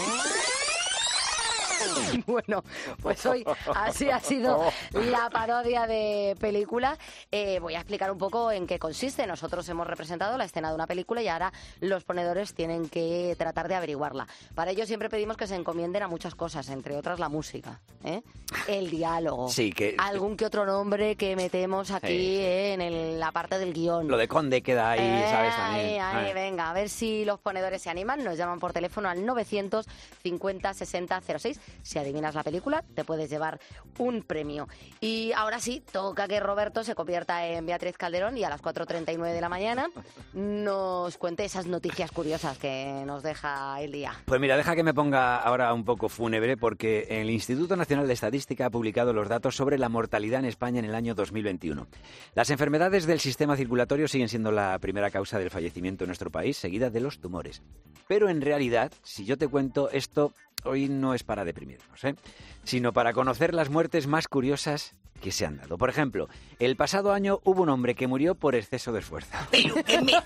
Bueno, pues hoy así ha sido la parodia de película. Voy a explicar un poco en qué consiste. Nosotros hemos representado la escena de una película y ahora los ponedores tienen que tratar de averiguarla. Para ello siempre pedimos que se encomienden a muchas cosas, entre otras la música, el diálogo, sí, algún que otro nombre que metemos aquí en la parte del guión. Lo de conde queda ahí, ¿sabes? También. Venga, a ver si los ponedores se animan. Nos llaman por teléfono al 950 60 06. Si adivinas la película, te puedes llevar un premio. Y ahora sí, toca que Roberto se convierta en Beatriz Calderón y a las 4:39 de la mañana nos cuente esas noticias curiosas que nos deja el día. Pues mira, deja que me ponga ahora un poco fúnebre porque el Instituto Nacional de Estadística ha publicado los datos sobre la mortalidad en España en el año 2021. Las enfermedades del sistema circulatorio siguen siendo la primera causa del fallecimiento en nuestro país, seguida de los tumores. Pero en realidad, si yo te cuento esto, hoy no es para deprimirnos, sino para conocer las muertes más curiosas que se han dado. Por ejemplo, el pasado año hubo un hombre que murió por exceso de esfuerzo. ¿Pero qué me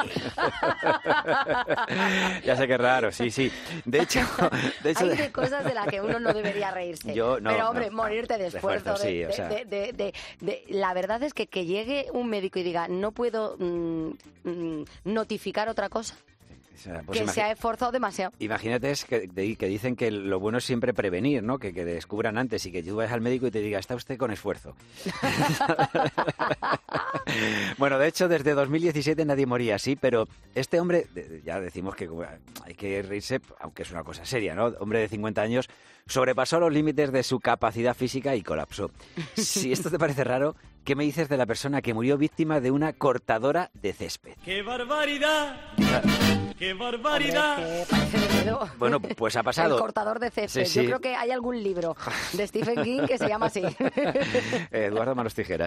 Ya sé que es raro, sí. De hecho hay de cosas de las que uno no debería reírse. Pero, hombre, morirte de esfuerzo. La verdad es que llegue un médico y diga, no puedo notificar otra cosa. O sea, pues que se ha esforzado demasiado. Imagínate que dicen que lo bueno es siempre prevenir, ¿no? Que descubran antes y que tú vayas al médico y te diga, está usted con esfuerzo. Bueno, de hecho, desde 2017 nadie moría así, pero este hombre, ya decimos que hay que reírse, aunque es una cosa seria, ¿no? Hombre de 50 años sobrepasó los límites de su capacidad física y colapsó. Si esto te parece raro, ¿qué me dices de la persona que murió víctima de una cortadora de césped? ¡Qué barbaridad! ¡Qué barbaridad! Hombre, que parece de miedo. Bueno, pues ha pasado. El cortador de césped. Sí. Yo creo que hay algún libro de Stephen King que se llama así. Eduardo Manos Tijeras.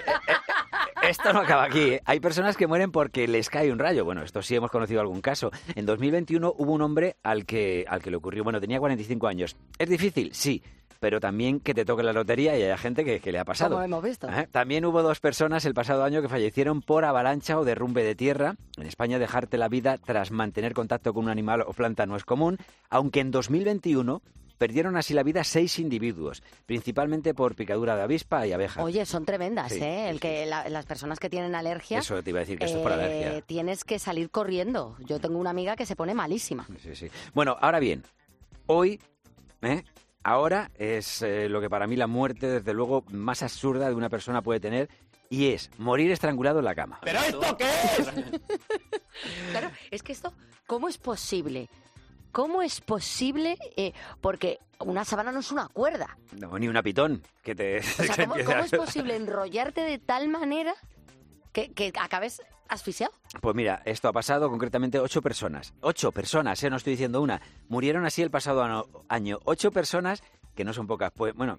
Esto no acaba aquí, Hay personas que mueren porque les cae un rayo. Bueno, esto sí hemos conocido algún caso. En 2021 hubo un hombre al que le ocurrió. Bueno, tenía 45 años. ¿Es difícil? Sí. Pero también que te toque la lotería y haya gente que le ha pasado. Como hemos visto. También hubo 2 personas el pasado año que fallecieron por avalancha o derrumbe de tierra. En España, dejarte la vida tras mantener contacto con un animal o planta no es común, aunque en 2021 perdieron así la vida 6 individuos, principalmente por picadura de avispa y abeja. Oye, son tremendas, Sí, las personas que tienen alergia... Eso te iba a decir, que esto es por alergia. Tienes que salir corriendo. Yo tengo una amiga que se pone malísima. Sí. Bueno, ahora bien, hoy... Ahora es lo que para mí la muerte, desde luego, más absurda de una persona puede tener, y es morir estrangulado en la cama. ¿Pero esto qué es? Claro, es que esto, ¿cómo es posible? ¿Cómo es posible? Porque una sábana no es una cuerda. No, ni una pitón. Que te... O sea, ¿cómo es posible enrollarte de tal manera que acabes asfixiado? Pues mira, esto ha pasado concretamente 8 personas. 8 personas, no estoy diciendo una. Murieron así el pasado año. 8 personas, que no son pocas. Pues bueno,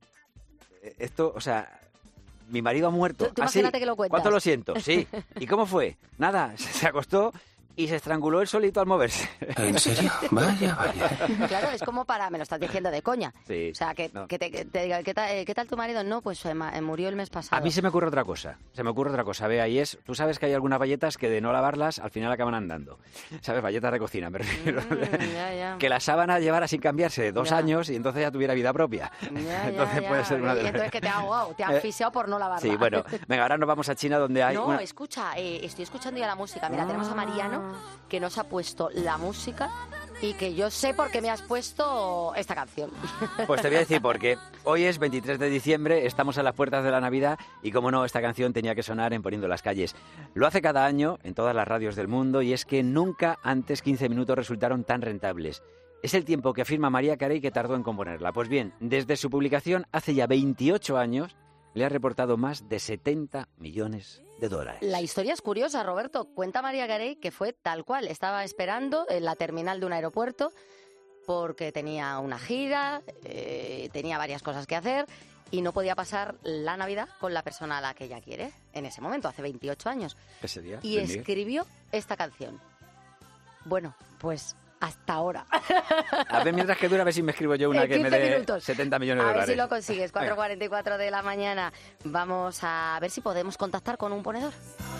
esto, o sea, mi marido ha muerto. Tú imagínate que lo cuentas. ¿Cuánto lo siento? Sí. ¿Y cómo fue? Nada, se acostó y se estranguló él solito al moverse. ¿En serio? Vaya. Claro, es como me lo estás diciendo de coña. Sí. O sea, que te diga, ¿qué tal tu marido? No, pues murió el mes pasado. A mí se me ocurre otra cosa. Vea, y es, tú sabes que hay algunas bayetas que de no lavarlas al final acaban andando. ¿Sabes? Bayetas de cocina, me refiero. Ya. Que la sábana llevara sin cambiarse 2 años y entonces ya tuviera vida propia. Entonces puede ser una de las... Y entonces que te ha ahogado, te ha asfixiado por no lavarla. Sí, bueno, venga, ahora nos vamos a China donde hay... No, escucha, estoy escuchando ya la música. Mira, tenemos a Mariano, que nos ha puesto la música y que yo sé por qué me has puesto esta canción. Pues te voy a decir por qué. Hoy es 23 de diciembre, estamos a las puertas de la Navidad y, como no, esta canción tenía que sonar en Poniendo las Calles. Lo hace cada año en todas las radios del mundo y es que nunca antes 15 minutos resultaron tan rentables. Es el tiempo que afirma Mariah Carey que tardó en componerla. Pues bien, desde su publicación hace ya 28 años, le ha reportado más de 70 millones de dólares. La historia es curiosa, Roberto. Cuenta Mariah Carey que fue tal cual. Estaba esperando en la terminal de un aeropuerto porque tenía una gira, tenía varias cosas que hacer y no podía pasar la Navidad con la persona a la que ella quiere en ese momento, hace 28 años. Ese día. Y escribió esta canción. Bueno, pues hasta ahora. A ver, mientras que dura, a ver si me escribo yo una que me dé minutos. 70 millones de A ver dólares. si lo consigues. 4:44 de la mañana. Vamos a ver si podemos contactar con un ponedor.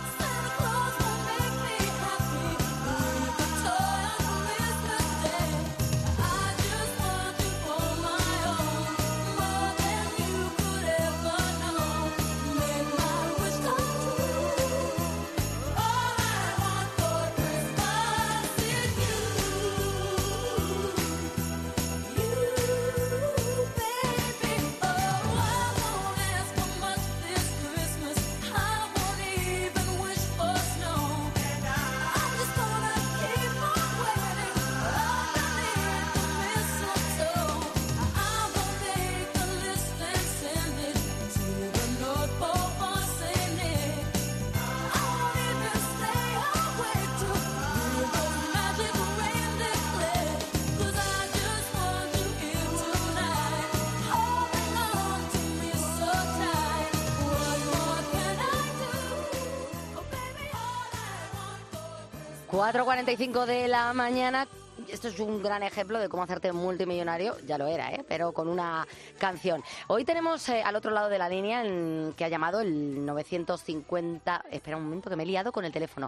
Cuatro 4:45 de la mañana. Esto es un gran ejemplo de cómo hacerte multimillonario, ya lo era, pero con una canción. Hoy tenemos al otro lado de la línea que ha llamado el 950... Espera un momento que me he liado con el teléfono.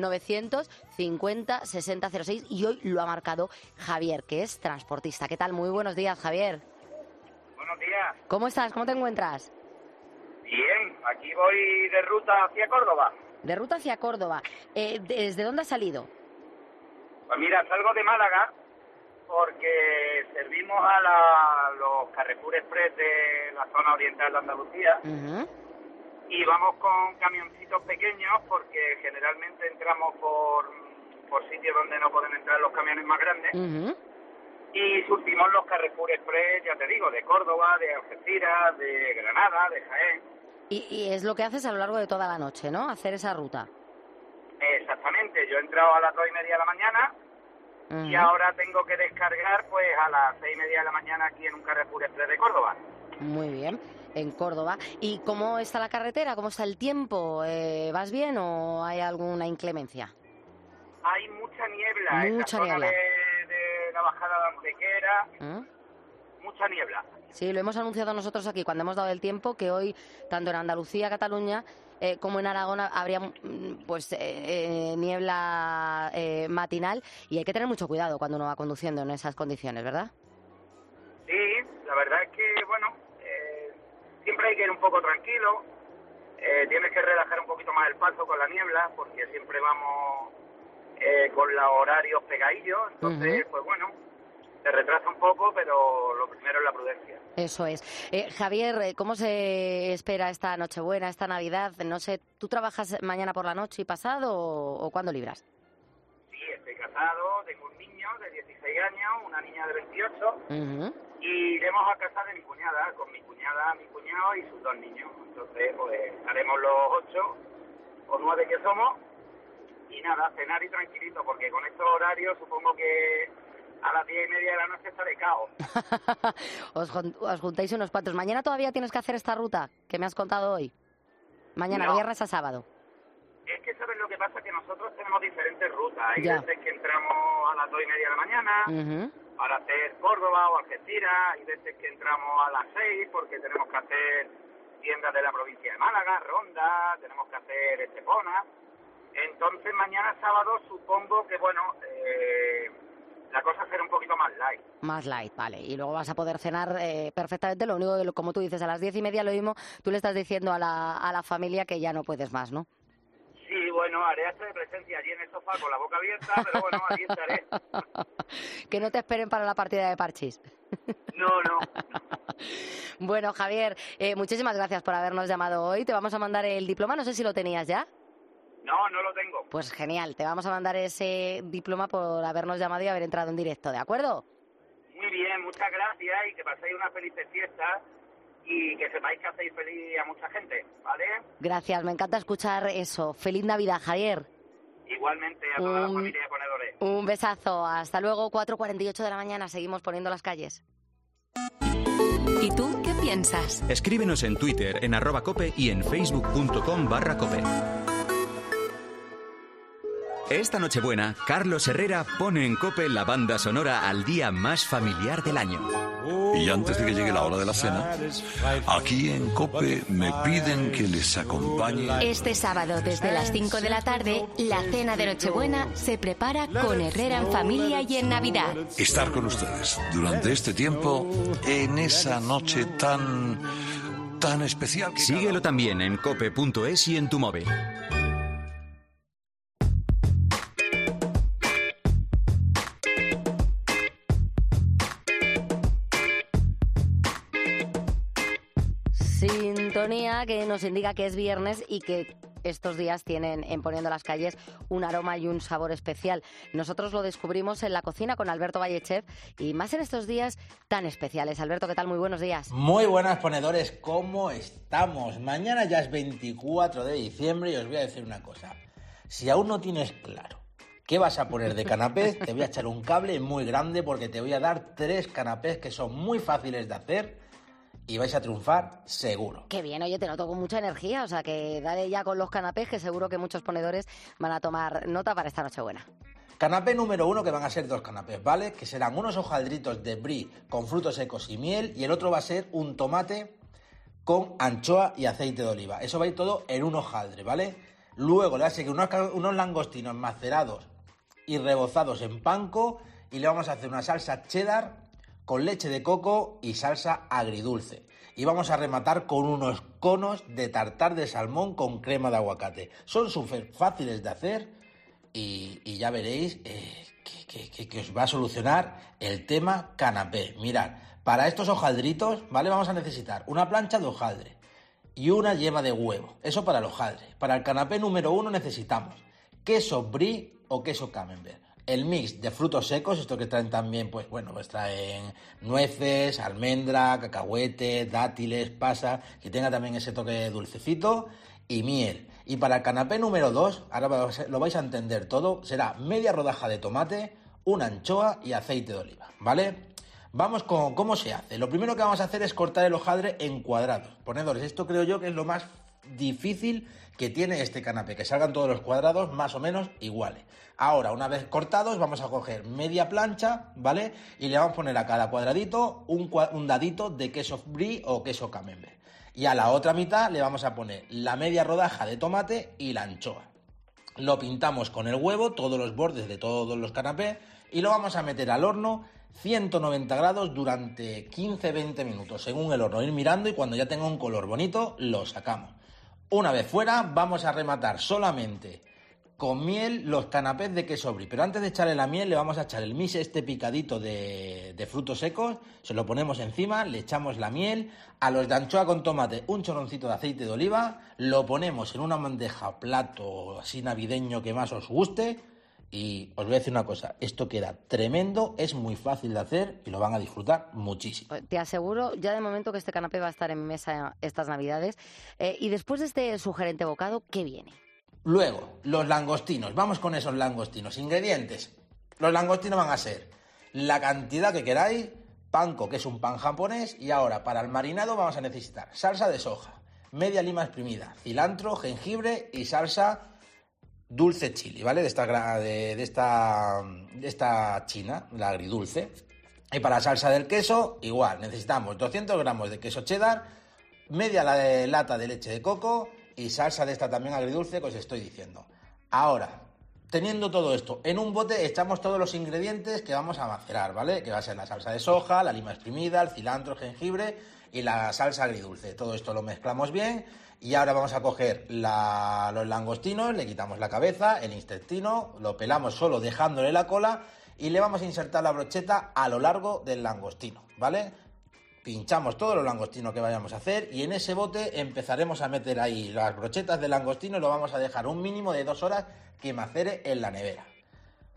950-6006 y hoy lo ha marcado Javier, que es transportista. ¿Qué tal? Muy buenos días, Javier. Buenos días. ¿Cómo estás? ¿Cómo te encuentras? Bien, aquí voy de ruta hacia Córdoba. De ruta hacia Córdoba. ¿Desde dónde has salido? Pues mira, salgo de Málaga porque servimos a los Carrefour Express de la zona oriental de Andalucía y vamos con camioncitos pequeños porque generalmente entramos por sitios donde no pueden entrar los camiones más grandes y surtimos los Carrefour Express, ya te digo, de Córdoba, de Algeciras, de Granada, de Jaén. Y es lo que haces a lo largo de toda la noche, ¿no? Hacer esa ruta. Exactamente, yo he entrado a las 2:30 de la mañana y ahora tengo que descargar pues a las 6:30 de la mañana aquí en un Carrefour Express de Córdoba. Muy bien, en Córdoba. ¿Y cómo está la carretera? ¿Cómo está el tiempo? ¿Vas bien o hay alguna inclemencia? Hay mucha niebla en la Mucha zona niebla. de la bajada de Antequera, mucha niebla. Sí, lo hemos anunciado nosotros aquí cuando hemos dado el tiempo, que hoy, tanto en Andalucía, Cataluña, como en Aragón, habría niebla matinal y hay que tener mucho cuidado cuando uno va conduciendo en esas condiciones, ¿verdad? Sí, la verdad es que, bueno, siempre hay que ir un poco tranquilo, tienes que relajar un poquito más el paso con la niebla, porque siempre vamos con los horarios pegadillos, entonces, pues bueno, se retrasa un poco, pero lo primero es la prudencia. Eso es. Javier, ¿cómo se espera esta Nochebuena, esta Navidad? No sé, ¿tú trabajas mañana por la noche y pasado o cuándo libras? Sí, estoy casado, tengo un niño de 16 años, una niña de 28, y iremos a casa de mi cuñada, con mi cuñada, mi cuñado y sus 2 niños. Entonces, pues haremos los 8 o 9 que somos, y nada, cenar y tranquilito, porque con estos horarios supongo que a las 10:30 de la noche estaré cao. Os juntáis unos cuantos. ¿Mañana todavía tienes que hacer esta ruta que me has contado hoy? Mañana, No. viernes a sábado. Es que sabes lo que pasa, que nosotros tenemos diferentes rutas. Hay Ya. veces que entramos a las 2:30 de la mañana para hacer Córdoba o Algeciras, hay veces que entramos a las 6 porque tenemos que hacer tiendas de la provincia de Málaga, Ronda, tenemos que hacer Estepona. Entonces mañana sábado supongo que, bueno, la cosa será un poquito más light. Más light, vale. Y luego vas a poder cenar perfectamente. Lo único que, como tú dices, a las 10:30 lo mismo, tú le estás diciendo a la familia que ya no puedes más, ¿no? Sí, bueno, haré acto de presencia allí en el sofá con la boca abierta, pero bueno, allí estaré. Que no te esperen para la partida de parchís. No, no. Bueno, Javier, muchísimas gracias por habernos llamado hoy. Te vamos a mandar el diploma, no sé si lo tenías ya. No, no lo tengo. Pues genial, te vamos a mandar ese diploma por habernos llamado y haber entrado en directo, ¿de acuerdo? bien, muchas gracias y que paséis una feliz fiesta y que sepáis que hacéis feliz a mucha gente, ¿vale? Gracias, me encanta escuchar eso. Feliz Navidad, Javier. Igualmente a toda la familia de ponedores. Un besazo. Hasta luego, 4:48 de la mañana. Seguimos poniendo las calles. ¿Y tú qué piensas? Escríbenos en Twitter, en @cope y en facebook.com/cope. Esta Nochebuena, Carlos Herrera pone en COPE la banda sonora al día más familiar del año. Y antes de que llegue la hora de la cena, aquí en COPE me piden que les acompañe. Este sábado, desde las 5 de la tarde, la cena de Nochebuena se prepara con Herrera en familia y en Navidad. Estar con ustedes durante este tiempo, en esa noche tan especial. Síguelo también en cope.es y en tu móvil. Sintonía que nos indica que es viernes y que estos días tienen en Poniendo las Calles un aroma y un sabor especial. Nosotros lo descubrimos en la cocina con Alberto Vallechef y más en estos días tan especiales. Alberto, ¿qué tal? Muy buenos días. Muy buenas, ponedores, ¿cómo estamos? Mañana ya es 24 de diciembre y os voy a decir una cosa. Si aún no tienes claro qué vas a poner de canapés, te voy a echar un cable muy grande porque te voy a dar 3 canapés que son muy fáciles de hacer y vais a triunfar seguro. Qué bien, oye, te noto con mucha energía, o sea que dale ya con los canapés que seguro que muchos ponedores van a tomar nota para esta Nochebuena. Canapé número 1, que van a ser 2 canapés, ¿vale? Que serán unos hojaldritos de brie con frutos secos y miel y el otro va a ser un tomate con anchoa y aceite de oliva. Eso va a ir todo en un hojaldre, ¿vale? Luego le va a seguir unos langostinos macerados y rebozados en panko y le vamos a hacer una salsa cheddar con leche de coco y salsa agridulce. Y vamos a rematar con unos conos de tartar de salmón con crema de aguacate. Son súper fáciles de hacer y ya veréis que os va a solucionar el tema canapé. Mirad, para estos hojaldritos, ¿vale? Vamos a necesitar una plancha de hojaldre y una yema de huevo. Eso para el hojaldre. Para el canapé número 1 necesitamos queso brie o queso camembert. El mix de frutos secos, esto que traen también, pues traen nueces, almendra, cacahuete, dátiles, pasa, que tenga también ese toque dulcecito y miel. Y para el canapé número 2, ahora lo vais a entender todo, será media rodaja de tomate, una anchoa y aceite de oliva, ¿vale? Vamos con cómo se hace. Lo primero que vamos a hacer es cortar el hojaldre en cuadrados. Ponedores, esto creo yo que es lo más difícil que tiene este canapé, que salgan todos los cuadrados más o menos iguales. Ahora, una vez cortados, vamos a coger media plancha, ¿vale? Y le vamos a poner a cada cuadradito un dadito de queso brie o queso camembert. Y a la otra mitad le vamos a poner la media rodaja de tomate y la anchoa. Lo pintamos con el huevo, todos los bordes de todos los canapés, y lo vamos a meter al horno 190 grados durante 15-20 minutos, según el horno. Ir mirando y cuando ya tenga un color bonito, lo sacamos. Una vez fuera, vamos a rematar solamente con miel los canapés de queso brie. Pero antes de echarle la miel, le vamos a echar el mix picadito de frutos secos, se lo ponemos encima, le echamos la miel, a los de anchoa con tomate un chorroncito de aceite de oliva, lo ponemos en una bandeja, plato así navideño que más os guste. Y os voy a decir una cosa, esto queda tremendo, es muy fácil de hacer y lo van a disfrutar muchísimo. Te aseguro ya de momento que este canapé va a estar en mi mesa estas Navidades. Y después de este sugerente bocado, ¿qué viene? Luego, los langostinos. Vamos con esos langostinos. Ingredientes. Los langostinos van a ser la cantidad que queráis, panko, que es un pan japonés, y ahora para el marinado vamos a necesitar salsa de soja, media lima exprimida, cilantro, jengibre y salsa dulce chili, ¿vale? De esta china, la agridulce. Y para la salsa del queso, igual, necesitamos 200 gramos de queso cheddar, media lata de leche de coco y salsa de esta también agridulce que os estoy diciendo. Ahora, teniendo todo esto en un bote, echamos todos los ingredientes que vamos a macerar, ¿vale? Que va a ser la salsa de soja, la lima exprimida, el cilantro, el jengibre y la salsa agridulce. Todo esto lo mezclamos bien. Y ahora vamos a coger los langostinos, le quitamos la cabeza, el intestino, lo pelamos solo dejándole la cola y le vamos a insertar la brocheta a lo largo del langostino, ¿vale? Pinchamos todos los langostinos que vayamos a hacer y en ese bote empezaremos a meter ahí las brochetas de langostino y lo vamos a dejar un mínimo de 2 horas que macere en la nevera.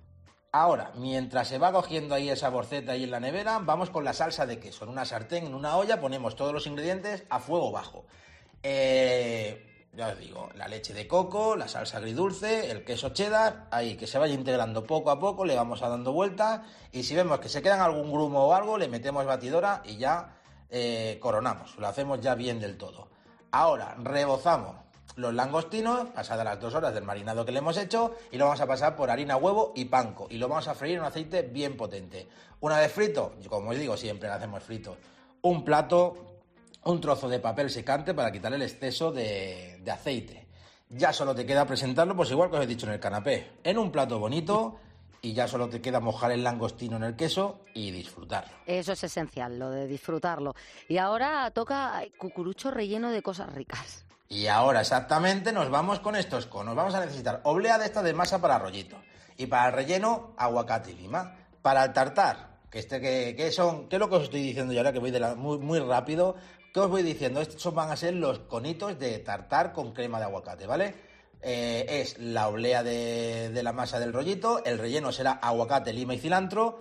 Ahora, mientras se va cogiendo ahí esa borceta ahí en la nevera, vamos con la salsa de queso. En una sartén, en una olla, ponemos todos los ingredientes a fuego bajo. Ya os digo, la leche de coco, la salsa agridulce, el queso cheddar, ahí, que se vaya integrando poco a poco, le vamos a dando vueltas y si vemos que se queda algún grumo o algo, le metemos batidora y ya coronamos, lo hacemos ya bien del todo. Ahora, rebozamos los langostinos, pasadas las 2 horas del marinado que le hemos hecho, y lo vamos a pasar por harina, huevo y panko, y lo vamos a freír en un aceite bien potente. Una vez frito, como os digo, siempre lo hacemos frito, un plato, un trozo de papel secante para quitar el exceso de aceite. Ya solo te queda presentarlo, pues igual que os he dicho en el canapé, en un plato bonito, y ya solo te queda mojar el langostino en el queso y disfrutarlo. Eso es esencial, lo de disfrutarlo. Y ahora toca cucurucho relleno de cosas ricas. Y ahora exactamente nos vamos con estos conos. Vamos a necesitar oblea de esta de masa para rollitos. Y para el relleno, aguacate y lima. Para el tartar, ¿qué es lo que os estoy diciendo yo ahora, que voy muy rápido? ¿Qué os voy diciendo? Estos van a ser los conitos de tartar con crema de aguacate, ¿vale? Es la oblea de la masa del rollito, el relleno será aguacate, lima y cilantro,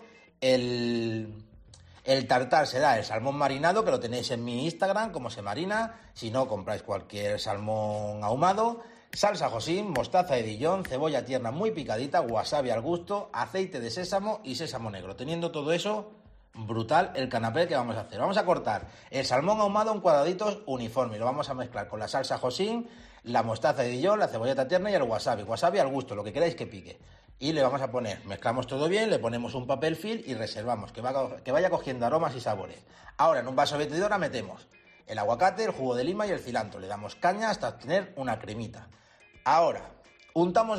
el tartar será el salmón marinado, que lo tenéis en mi Instagram, cómo se marina, si no compráis cualquier salmón ahumado, salsa Josín, mostaza de Dijon, cebolla tierna muy picadita, wasabi al gusto, aceite de sésamo y sésamo negro. Teniendo todo eso, brutal el canapé que vamos a hacer. Vamos a cortar el salmón ahumado en cuadraditos uniformes, lo vamos a mezclar con la salsa Josín, la mostaza de Dijon, la cebolleta tierna y el wasabi. Wasabi al gusto, lo que queráis que pique. Y le vamos a poner, mezclamos todo bien, le ponemos un papel film y reservamos, que vaya cogiendo aromas y sabores. Ahora en un vaso de batidora metemos el aguacate, el jugo de lima y el cilantro. Le damos caña hasta obtener una cremita. Ahora, untamos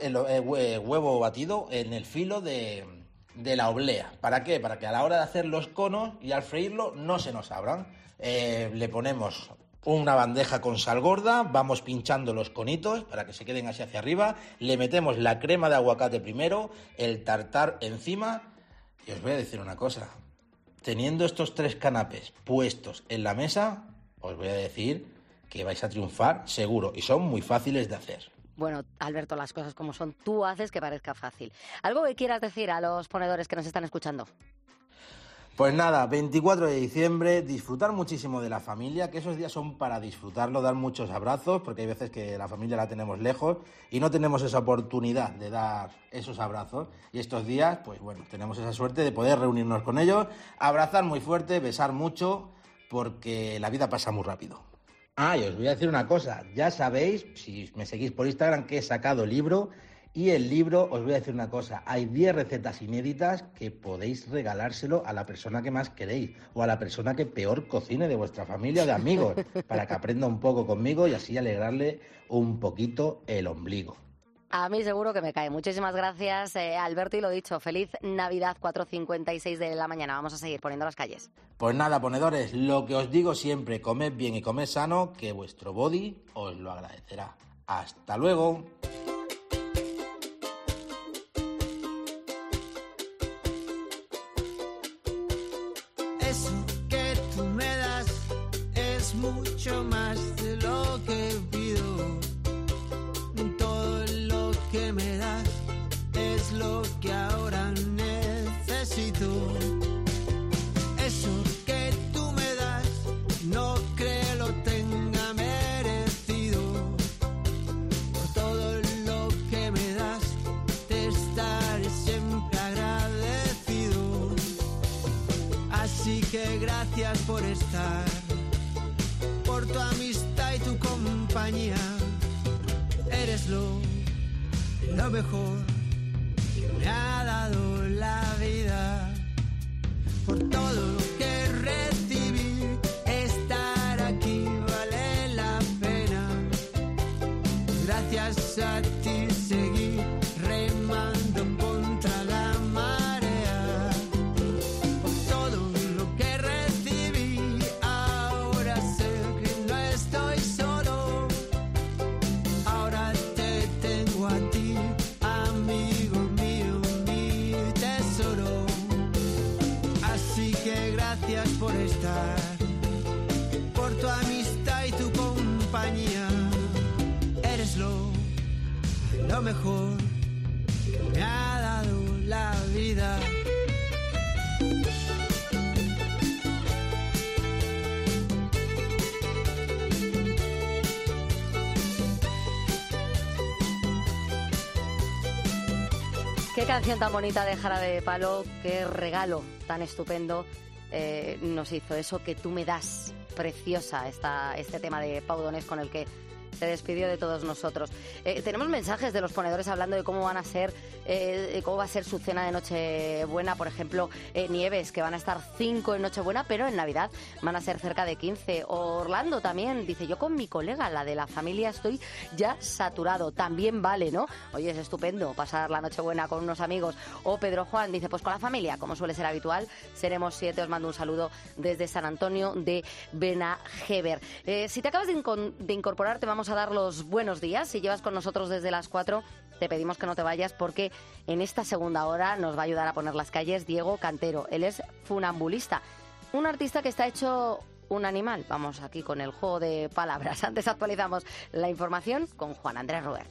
huevo batido en el filo de la oblea. ¿Para qué? Para que a la hora de hacer los conos y al freírlo no se nos abran. Le ponemos una bandeja con sal gorda, vamos pinchando los conitos para que se queden así hacia arriba, le metemos la crema de aguacate primero, el tartar encima, y os voy a decir una cosa, teniendo estos 3 canapés puestos en la mesa, os voy a decir que vais a triunfar seguro, y son muy fáciles de hacer. Bueno, Alberto, las cosas como son, tú haces que parezca fácil. ¿Algo que quieras decir a los ponedores que nos están escuchando? Pues nada, 24 de diciembre, disfrutar muchísimo de la familia, que esos días son para disfrutarlo, dar muchos abrazos, porque hay veces que la familia la tenemos lejos y no tenemos esa oportunidad de dar esos abrazos. Y estos días, pues bueno, tenemos esa suerte de poder reunirnos con ellos, abrazar muy fuerte, besar mucho, porque la vida pasa muy rápido. Ah, y os voy a decir una cosa, ya sabéis, si me seguís por Instagram, que he sacado libro. Y el libro, os voy a decir una cosa, hay 10 recetas inéditas que podéis regalárselo a la persona que más queréis o a la persona que peor cocine de vuestra familia o de amigos, para que aprenda un poco conmigo y así alegrarle un poquito el ombligo. A mí seguro que me cae. Muchísimas gracias, Alberto, y lo dicho, feliz Navidad, 4:56 de la mañana. Vamos a seguir poniendo las calles. Pues nada, ponedores, lo que os digo siempre, comed bien y comed sano, que vuestro body os lo agradecerá. ¡Hasta luego! Mucho más de lo que pido, todo lo que me das es lo que ahora necesito. Eso que tú me das no creo lo tenga merecido. Por todo lo que me das te estaré siempre agradecido. Así que gracias por estar, por tu amistad y tu compañía. Eres lo mejor que me ha dado la vida. Por todo lo que recibí, estar aquí vale la pena. Gracias a ti seguí remando contra la marea. Por todo lo que recibí, ahora sé que no estoy solo. Ahora te tengo a ti, amigo mío, mi tesoro. Así que gracias por estar, por tu amistad y tu compañía. Eres lo mejor que me ha dado la la vida. Qué canción tan bonita de Jarabe de Palo, qué regalo tan estupendo nos hizo eso que tú me das. Preciosa este tema de Pau Donés con el que se despidió de todos nosotros. Tenemos mensajes de los ponedores hablando de cómo va a ser su cena de Nochebuena. Por ejemplo, Nieves, que van a estar 5 en Nochebuena, pero en Navidad van a ser cerca de 15. Orlando también dice, yo con mi colega, la de la familia, estoy ya saturado. También vale, ¿no? Oye, es estupendo pasar la Nochebuena con unos amigos. O Pedro Juan dice, pues con la familia, como suele ser habitual, seremos 7. Os mando un saludo desde San Antonio de Benajever. Si te acabas de incorporar, te vamos a dar los buenos días. Si llevas con nosotros desde las 4, te pedimos que no te vayas porque en esta segunda hora nos va a ayudar a poner las calles Diego Cantero. Él es funambulista, un artista que está hecho un animal. Vamos aquí con el juego de palabras. Antes actualizamos la información con Juan Andrés Ruber.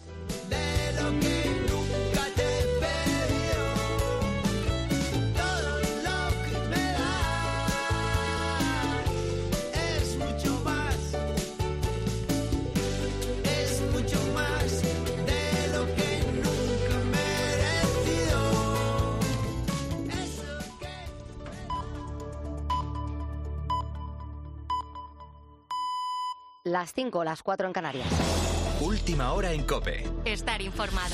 Las 5, las 4 en Canarias. Última hora en COPE. Estar informado.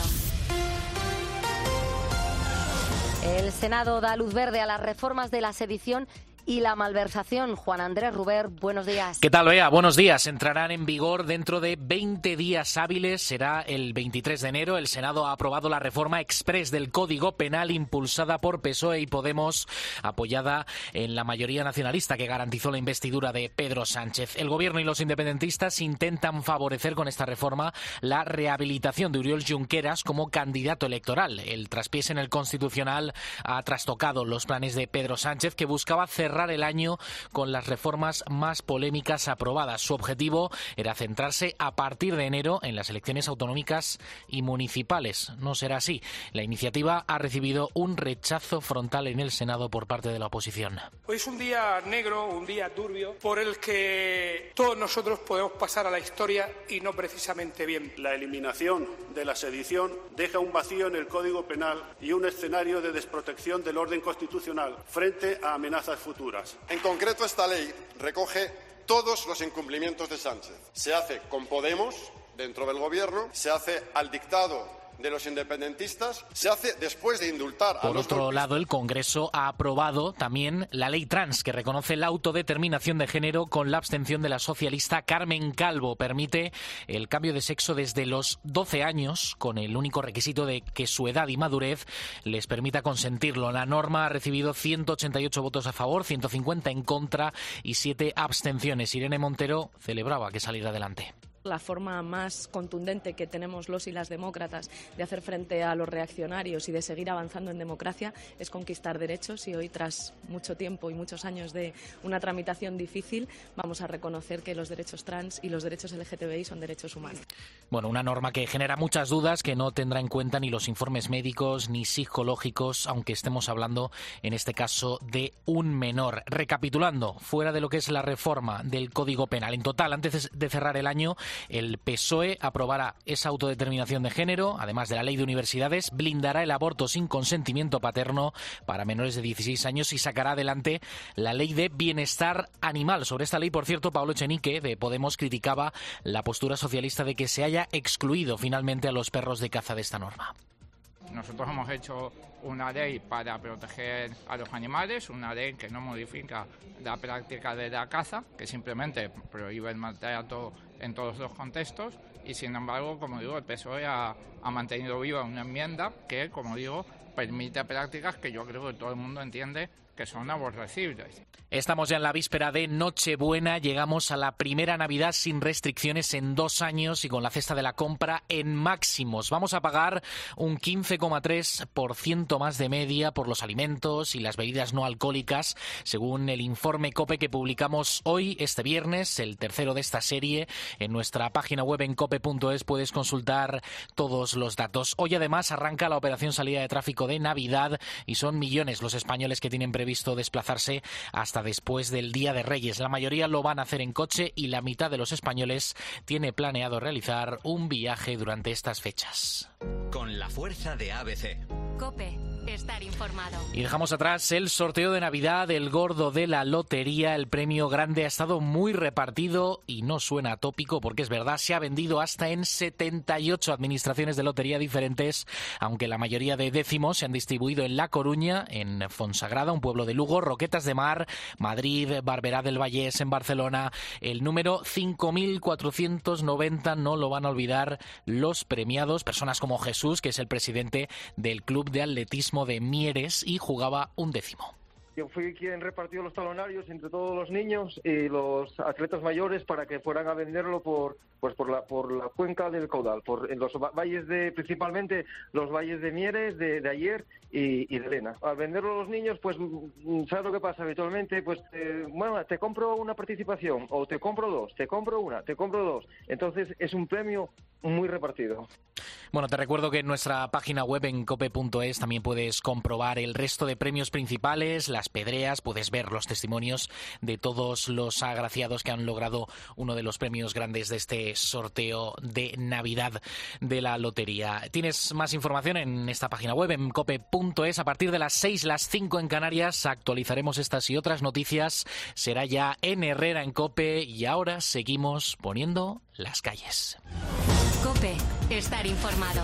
El Senado da luz verde a las reformas de la sedición y la malversación. Juan Andrés Ruber, buenos días. ¿Qué tal, Bea? Buenos días. Entrarán en vigor dentro de 20 días hábiles. Será el 23 de enero. El Senado ha aprobado la reforma exprés del Código Penal impulsada por PSOE y Podemos, apoyada en la mayoría nacionalista que garantizó la investidura de Pedro Sánchez. El Gobierno y los independentistas intentan favorecer con esta reforma la rehabilitación de Oriol Junqueras como candidato electoral. El traspiés en el Constitucional ha trastocado los planes de Pedro Sánchez, que buscaba cerrar el año con las reformas más polémicas aprobadas. Su objetivo era centrarse a partir de enero en las elecciones autonómicas y municipales. No será así. La iniciativa ha recibido un rechazo frontal en el Senado por parte de la oposición. Hoy es un día negro, un día turbio, por el que todos nosotros podemos pasar a la historia y no precisamente bien. La eliminación de la sedición deja un vacío en el Código Penal y un escenario de desprotección del orden constitucional frente a amenazas futuras. En concreto, esta ley recoge todos los incumplimientos de Sánchez. Se hace con Podemos dentro del Gobierno, se hace al dictado de los independentistas, se hace después de indultar a Por los otro lado, el Congreso ha aprobado también la ley trans, que reconoce la autodeterminación de género con la abstención de la socialista Carmen Calvo. Permite el cambio de sexo desde los 12 años, con el único requisito de que su edad y madurez les permita consentirlo. La norma ha recibido 188 votos a favor, 150 en contra y 7 abstenciones. Irene Montero celebraba que saliera adelante. La forma más contundente que tenemos los y las demócratas de hacer frente a los reaccionarios y de seguir avanzando en democracia es conquistar derechos, y hoy, tras mucho tiempo y muchos años de una tramitación difícil, vamos a reconocer que los derechos trans y los derechos LGTBI son derechos humanos. Bueno, una norma que genera muchas dudas, que no tendrá en cuenta ni los informes médicos ni psicológicos, aunque estemos hablando en este caso de un menor. Recapitulando, fuera de lo que es la reforma del Código Penal, en total, antes de cerrar el año, el PSOE aprobará esa autodeterminación de género, además de la ley de universidades, blindará el aborto sin consentimiento paterno para menores de 16 años y sacará adelante la ley de bienestar animal. Sobre esta ley, por cierto, Pablo Echenique, de Podemos, criticaba la postura socialista de que se haya excluido finalmente a los perros de caza de esta norma. Nosotros hemos hecho una ley para proteger a los animales, una ley que no modifica la práctica de la caza, que simplemente prohíbe el maltrato en todos los contextos, y sin embargo, como digo, el PSOE ha mantenido viva una enmienda que, como digo, permite prácticas que yo creo que todo el mundo entiende que son aborrecibles. Estamos ya en la víspera de Nochebuena, llegamos a la primera Navidad sin restricciones en 2 años y con la cesta de la compra en máximos. Vamos a pagar un 15,3% más de media por los alimentos y las bebidas no alcohólicas, según el informe COPE que publicamos hoy, este viernes, el tercero de esta serie. En nuestra página web en cope.es puedes consultar todos los datos. Hoy además arranca la operación salida de tráfico de Navidad y son millones los españoles que tienen previsto desplazarse hasta después del Día de Reyes. La mayoría lo van a hacer en coche y la mitad de los españoles tiene planeado realizar un viaje durante estas fechas. Con la fuerza de ABC. COPE. Estar informado. Y dejamos atrás el sorteo de Navidad, el gordo de la lotería. El premio grande ha estado muy repartido y no suena atópico porque es verdad, se ha vendido hasta en 78 administraciones de lotería diferentes, aunque la mayoría de décimos se han distribuido en La Coruña, en Fonsagrada, un pueblo de Lugo, Roquetas de Mar, Madrid, Barberá del Vallés, en Barcelona. El número 5.490 no lo van a olvidar los premiados, personas como Jesús, que es el presidente del Club de Atletismo de Mieres y jugaba un décimo. Yo fui quien repartió los talonarios entre todos los niños y los atletas mayores para que fueran a venderlo por la cuenca del caudal, en los valles principalmente los valles de Mieres, de Ayer y de Lena. Al venderlo a los niños, pues, ¿sabes lo que pasa habitualmente? Pues, te compro una participación, o te compro 2, te compro una, te compro 2. Entonces es un premio muy repartido. Bueno, te recuerdo que en nuestra página web en cope.es también puedes comprobar el resto de premios principales, las pedreas, puedes ver los testimonios de todos los agraciados que han logrado uno de los premios grandes de este sorteo de Navidad de la lotería. Tienes más información en esta página web, en cope.es. A partir de las 6, las 5 en Canarias, actualizaremos estas y otras noticias. Será ya en Herrera en COPE y ahora seguimos poniendo las calles. COPE. Estar informado.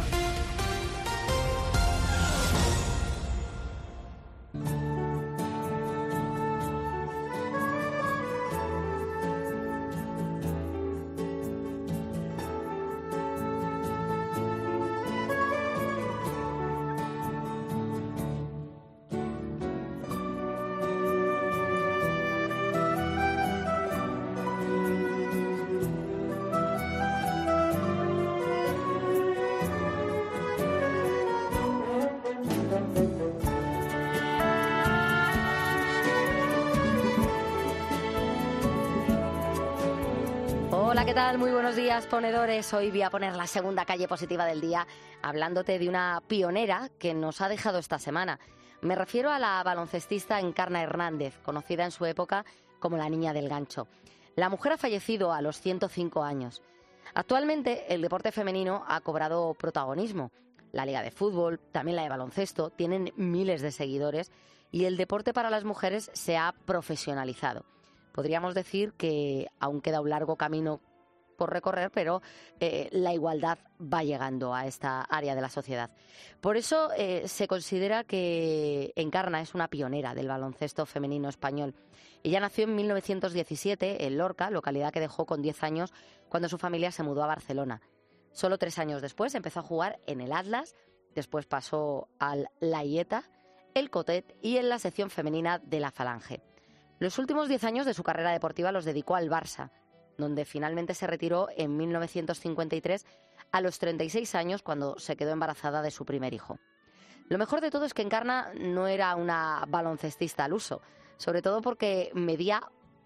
Hola, ¿qué tal? Muy buenos días, ponedores. Hoy voy a poner la segunda calle positiva del día hablándote de una pionera que nos ha dejado esta semana. Me refiero a la baloncestista Encarna Hernández, conocida en su época como la Niña del Gancho. La mujer ha fallecido a los 105 años. Actualmente el deporte femenino ha cobrado protagonismo. La liga de fútbol, también la de baloncesto, tienen miles de seguidores y el deporte para las mujeres se ha profesionalizado. Podríamos decir que aún queda un largo camino por recorrer, pero la igualdad va llegando a esta área de la sociedad. Por eso se considera que Encarna es una pionera del baloncesto femenino español. Ella nació en 1917 en Lorca, localidad que dejó con 10 años cuando su familia se mudó a Barcelona. Solo 3 años después empezó a jugar en el Atlas, después pasó al Laieta, el Cotet y en la sección femenina de la Falange. Los últimos 10 años de su carrera deportiva los dedicó al Barça, donde finalmente se retiró en 1953 a los 36 años cuando se quedó embarazada de su primer hijo. Lo mejor de todo es que Encarna no era una baloncestista al uso, sobre todo porque medía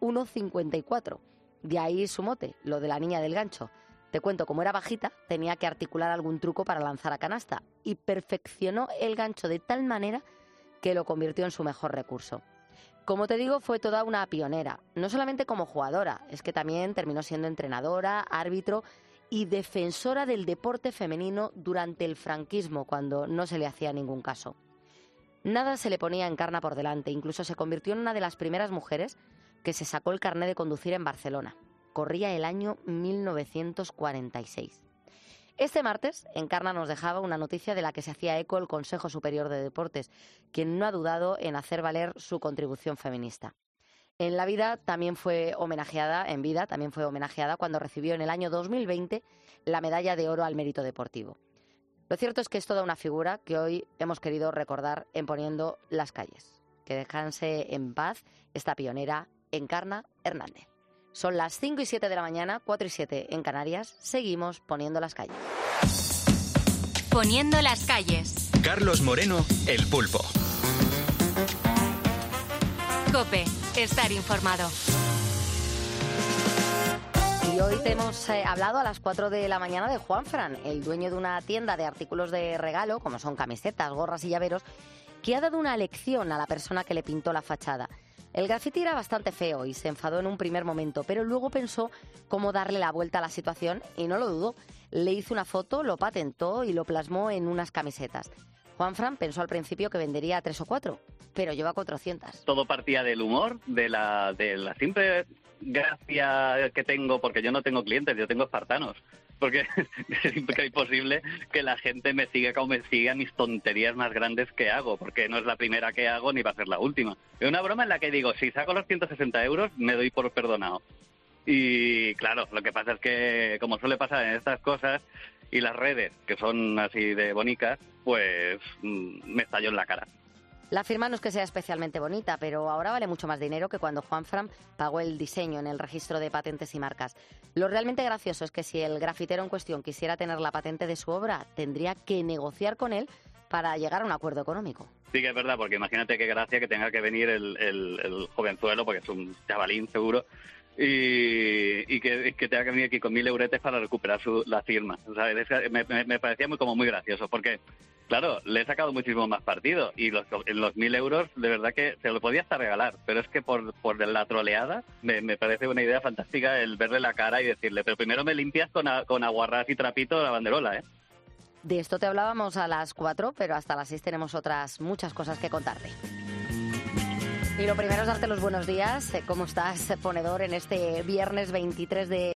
1,54. De ahí su mote, lo de la Niña del Gancho. Te cuento, como era bajita, tenía que articular algún truco para lanzar a canasta y perfeccionó el gancho de tal manera que lo convirtió en su mejor recurso. Como te digo, fue toda una pionera, no solamente como jugadora, es que también terminó siendo entrenadora, árbitro y defensora del deporte femenino durante el franquismo, cuando no se le hacía ningún caso. Nada se le ponía a Encarna por delante, incluso se convirtió en una de las primeras mujeres que se sacó el carné de conducir en Barcelona. Corría el año 1946. Este martes, Encarna nos dejaba una noticia de la que se hacía eco el Consejo Superior de Deportes, quien no ha dudado en hacer valer su contribución feminista. En vida también fue homenajeada cuando recibió en el año 2020 la medalla de oro al mérito deportivo. Lo cierto es que es toda una figura que hoy hemos querido recordar en Poniendo las calles. Que descanse en paz esta pionera, Encarna Hernández. Son las 5 y 7 de la mañana, 4 y 7 en Canarias. Seguimos poniendo las calles. Poniendo las calles. Carlos Moreno, El Pulpo. COPE, estar informado. Y hoy te hemos hablado a las 4 de la mañana de Juanfran, el dueño de una tienda de artículos de regalo, como son camisetas, gorras y llaveros, que ha dado una lección a la persona que le pintó la fachada. El grafiti era bastante feo y se enfadó en un primer momento, pero luego pensó cómo darle la vuelta a la situación y no lo dudó. Le hizo una foto, lo patentó y lo plasmó en unas camisetas. Juanfran pensó al principio que vendería 3 o 4, pero lleva 400. Todo partía del humor, de la simple gracia que tengo, porque yo no tengo clientes, yo tengo espartanos. Porque es imposible que la gente me siga como me siga mis tonterías más grandes que hago, porque no es la primera que hago ni va a ser la última. Es una broma en la que digo, si saco los 160 euros, me doy por perdonado. Y claro, lo que pasa es que, como suele pasar en estas cosas, y las redes, que son así de bonitas, pues me estalló en la cara. La firma no es que sea especialmente bonita, pero ahora vale mucho más dinero que cuando Juanfran pagó el diseño en el registro de patentes y marcas. Lo realmente gracioso es que si el grafitero en cuestión quisiera tener la patente de su obra, tendría que negociar con él para llegar a un acuerdo económico. Sí que es verdad, porque imagínate qué gracia que tenga que venir el jovenzuelo, porque es un chavalín seguro, y que tenga que venir aquí con 1.000 euretes para recuperar la firma. O sea, me parecía muy gracioso, porque claro, le he sacado muchísimo más partido y los 1.000 euros de verdad que se lo podía hasta regalar, pero es que por la troleada me parece una idea fantástica el verle la cara y decirle, pero primero me limpias con aguarrás y trapito la banderola, ¿eh? De esto te hablábamos a las 4, pero hasta las 6 tenemos muchas cosas que contarte. Y lo primero es darte los buenos días. ¿Cómo estás, ponedor, en este viernes 23 de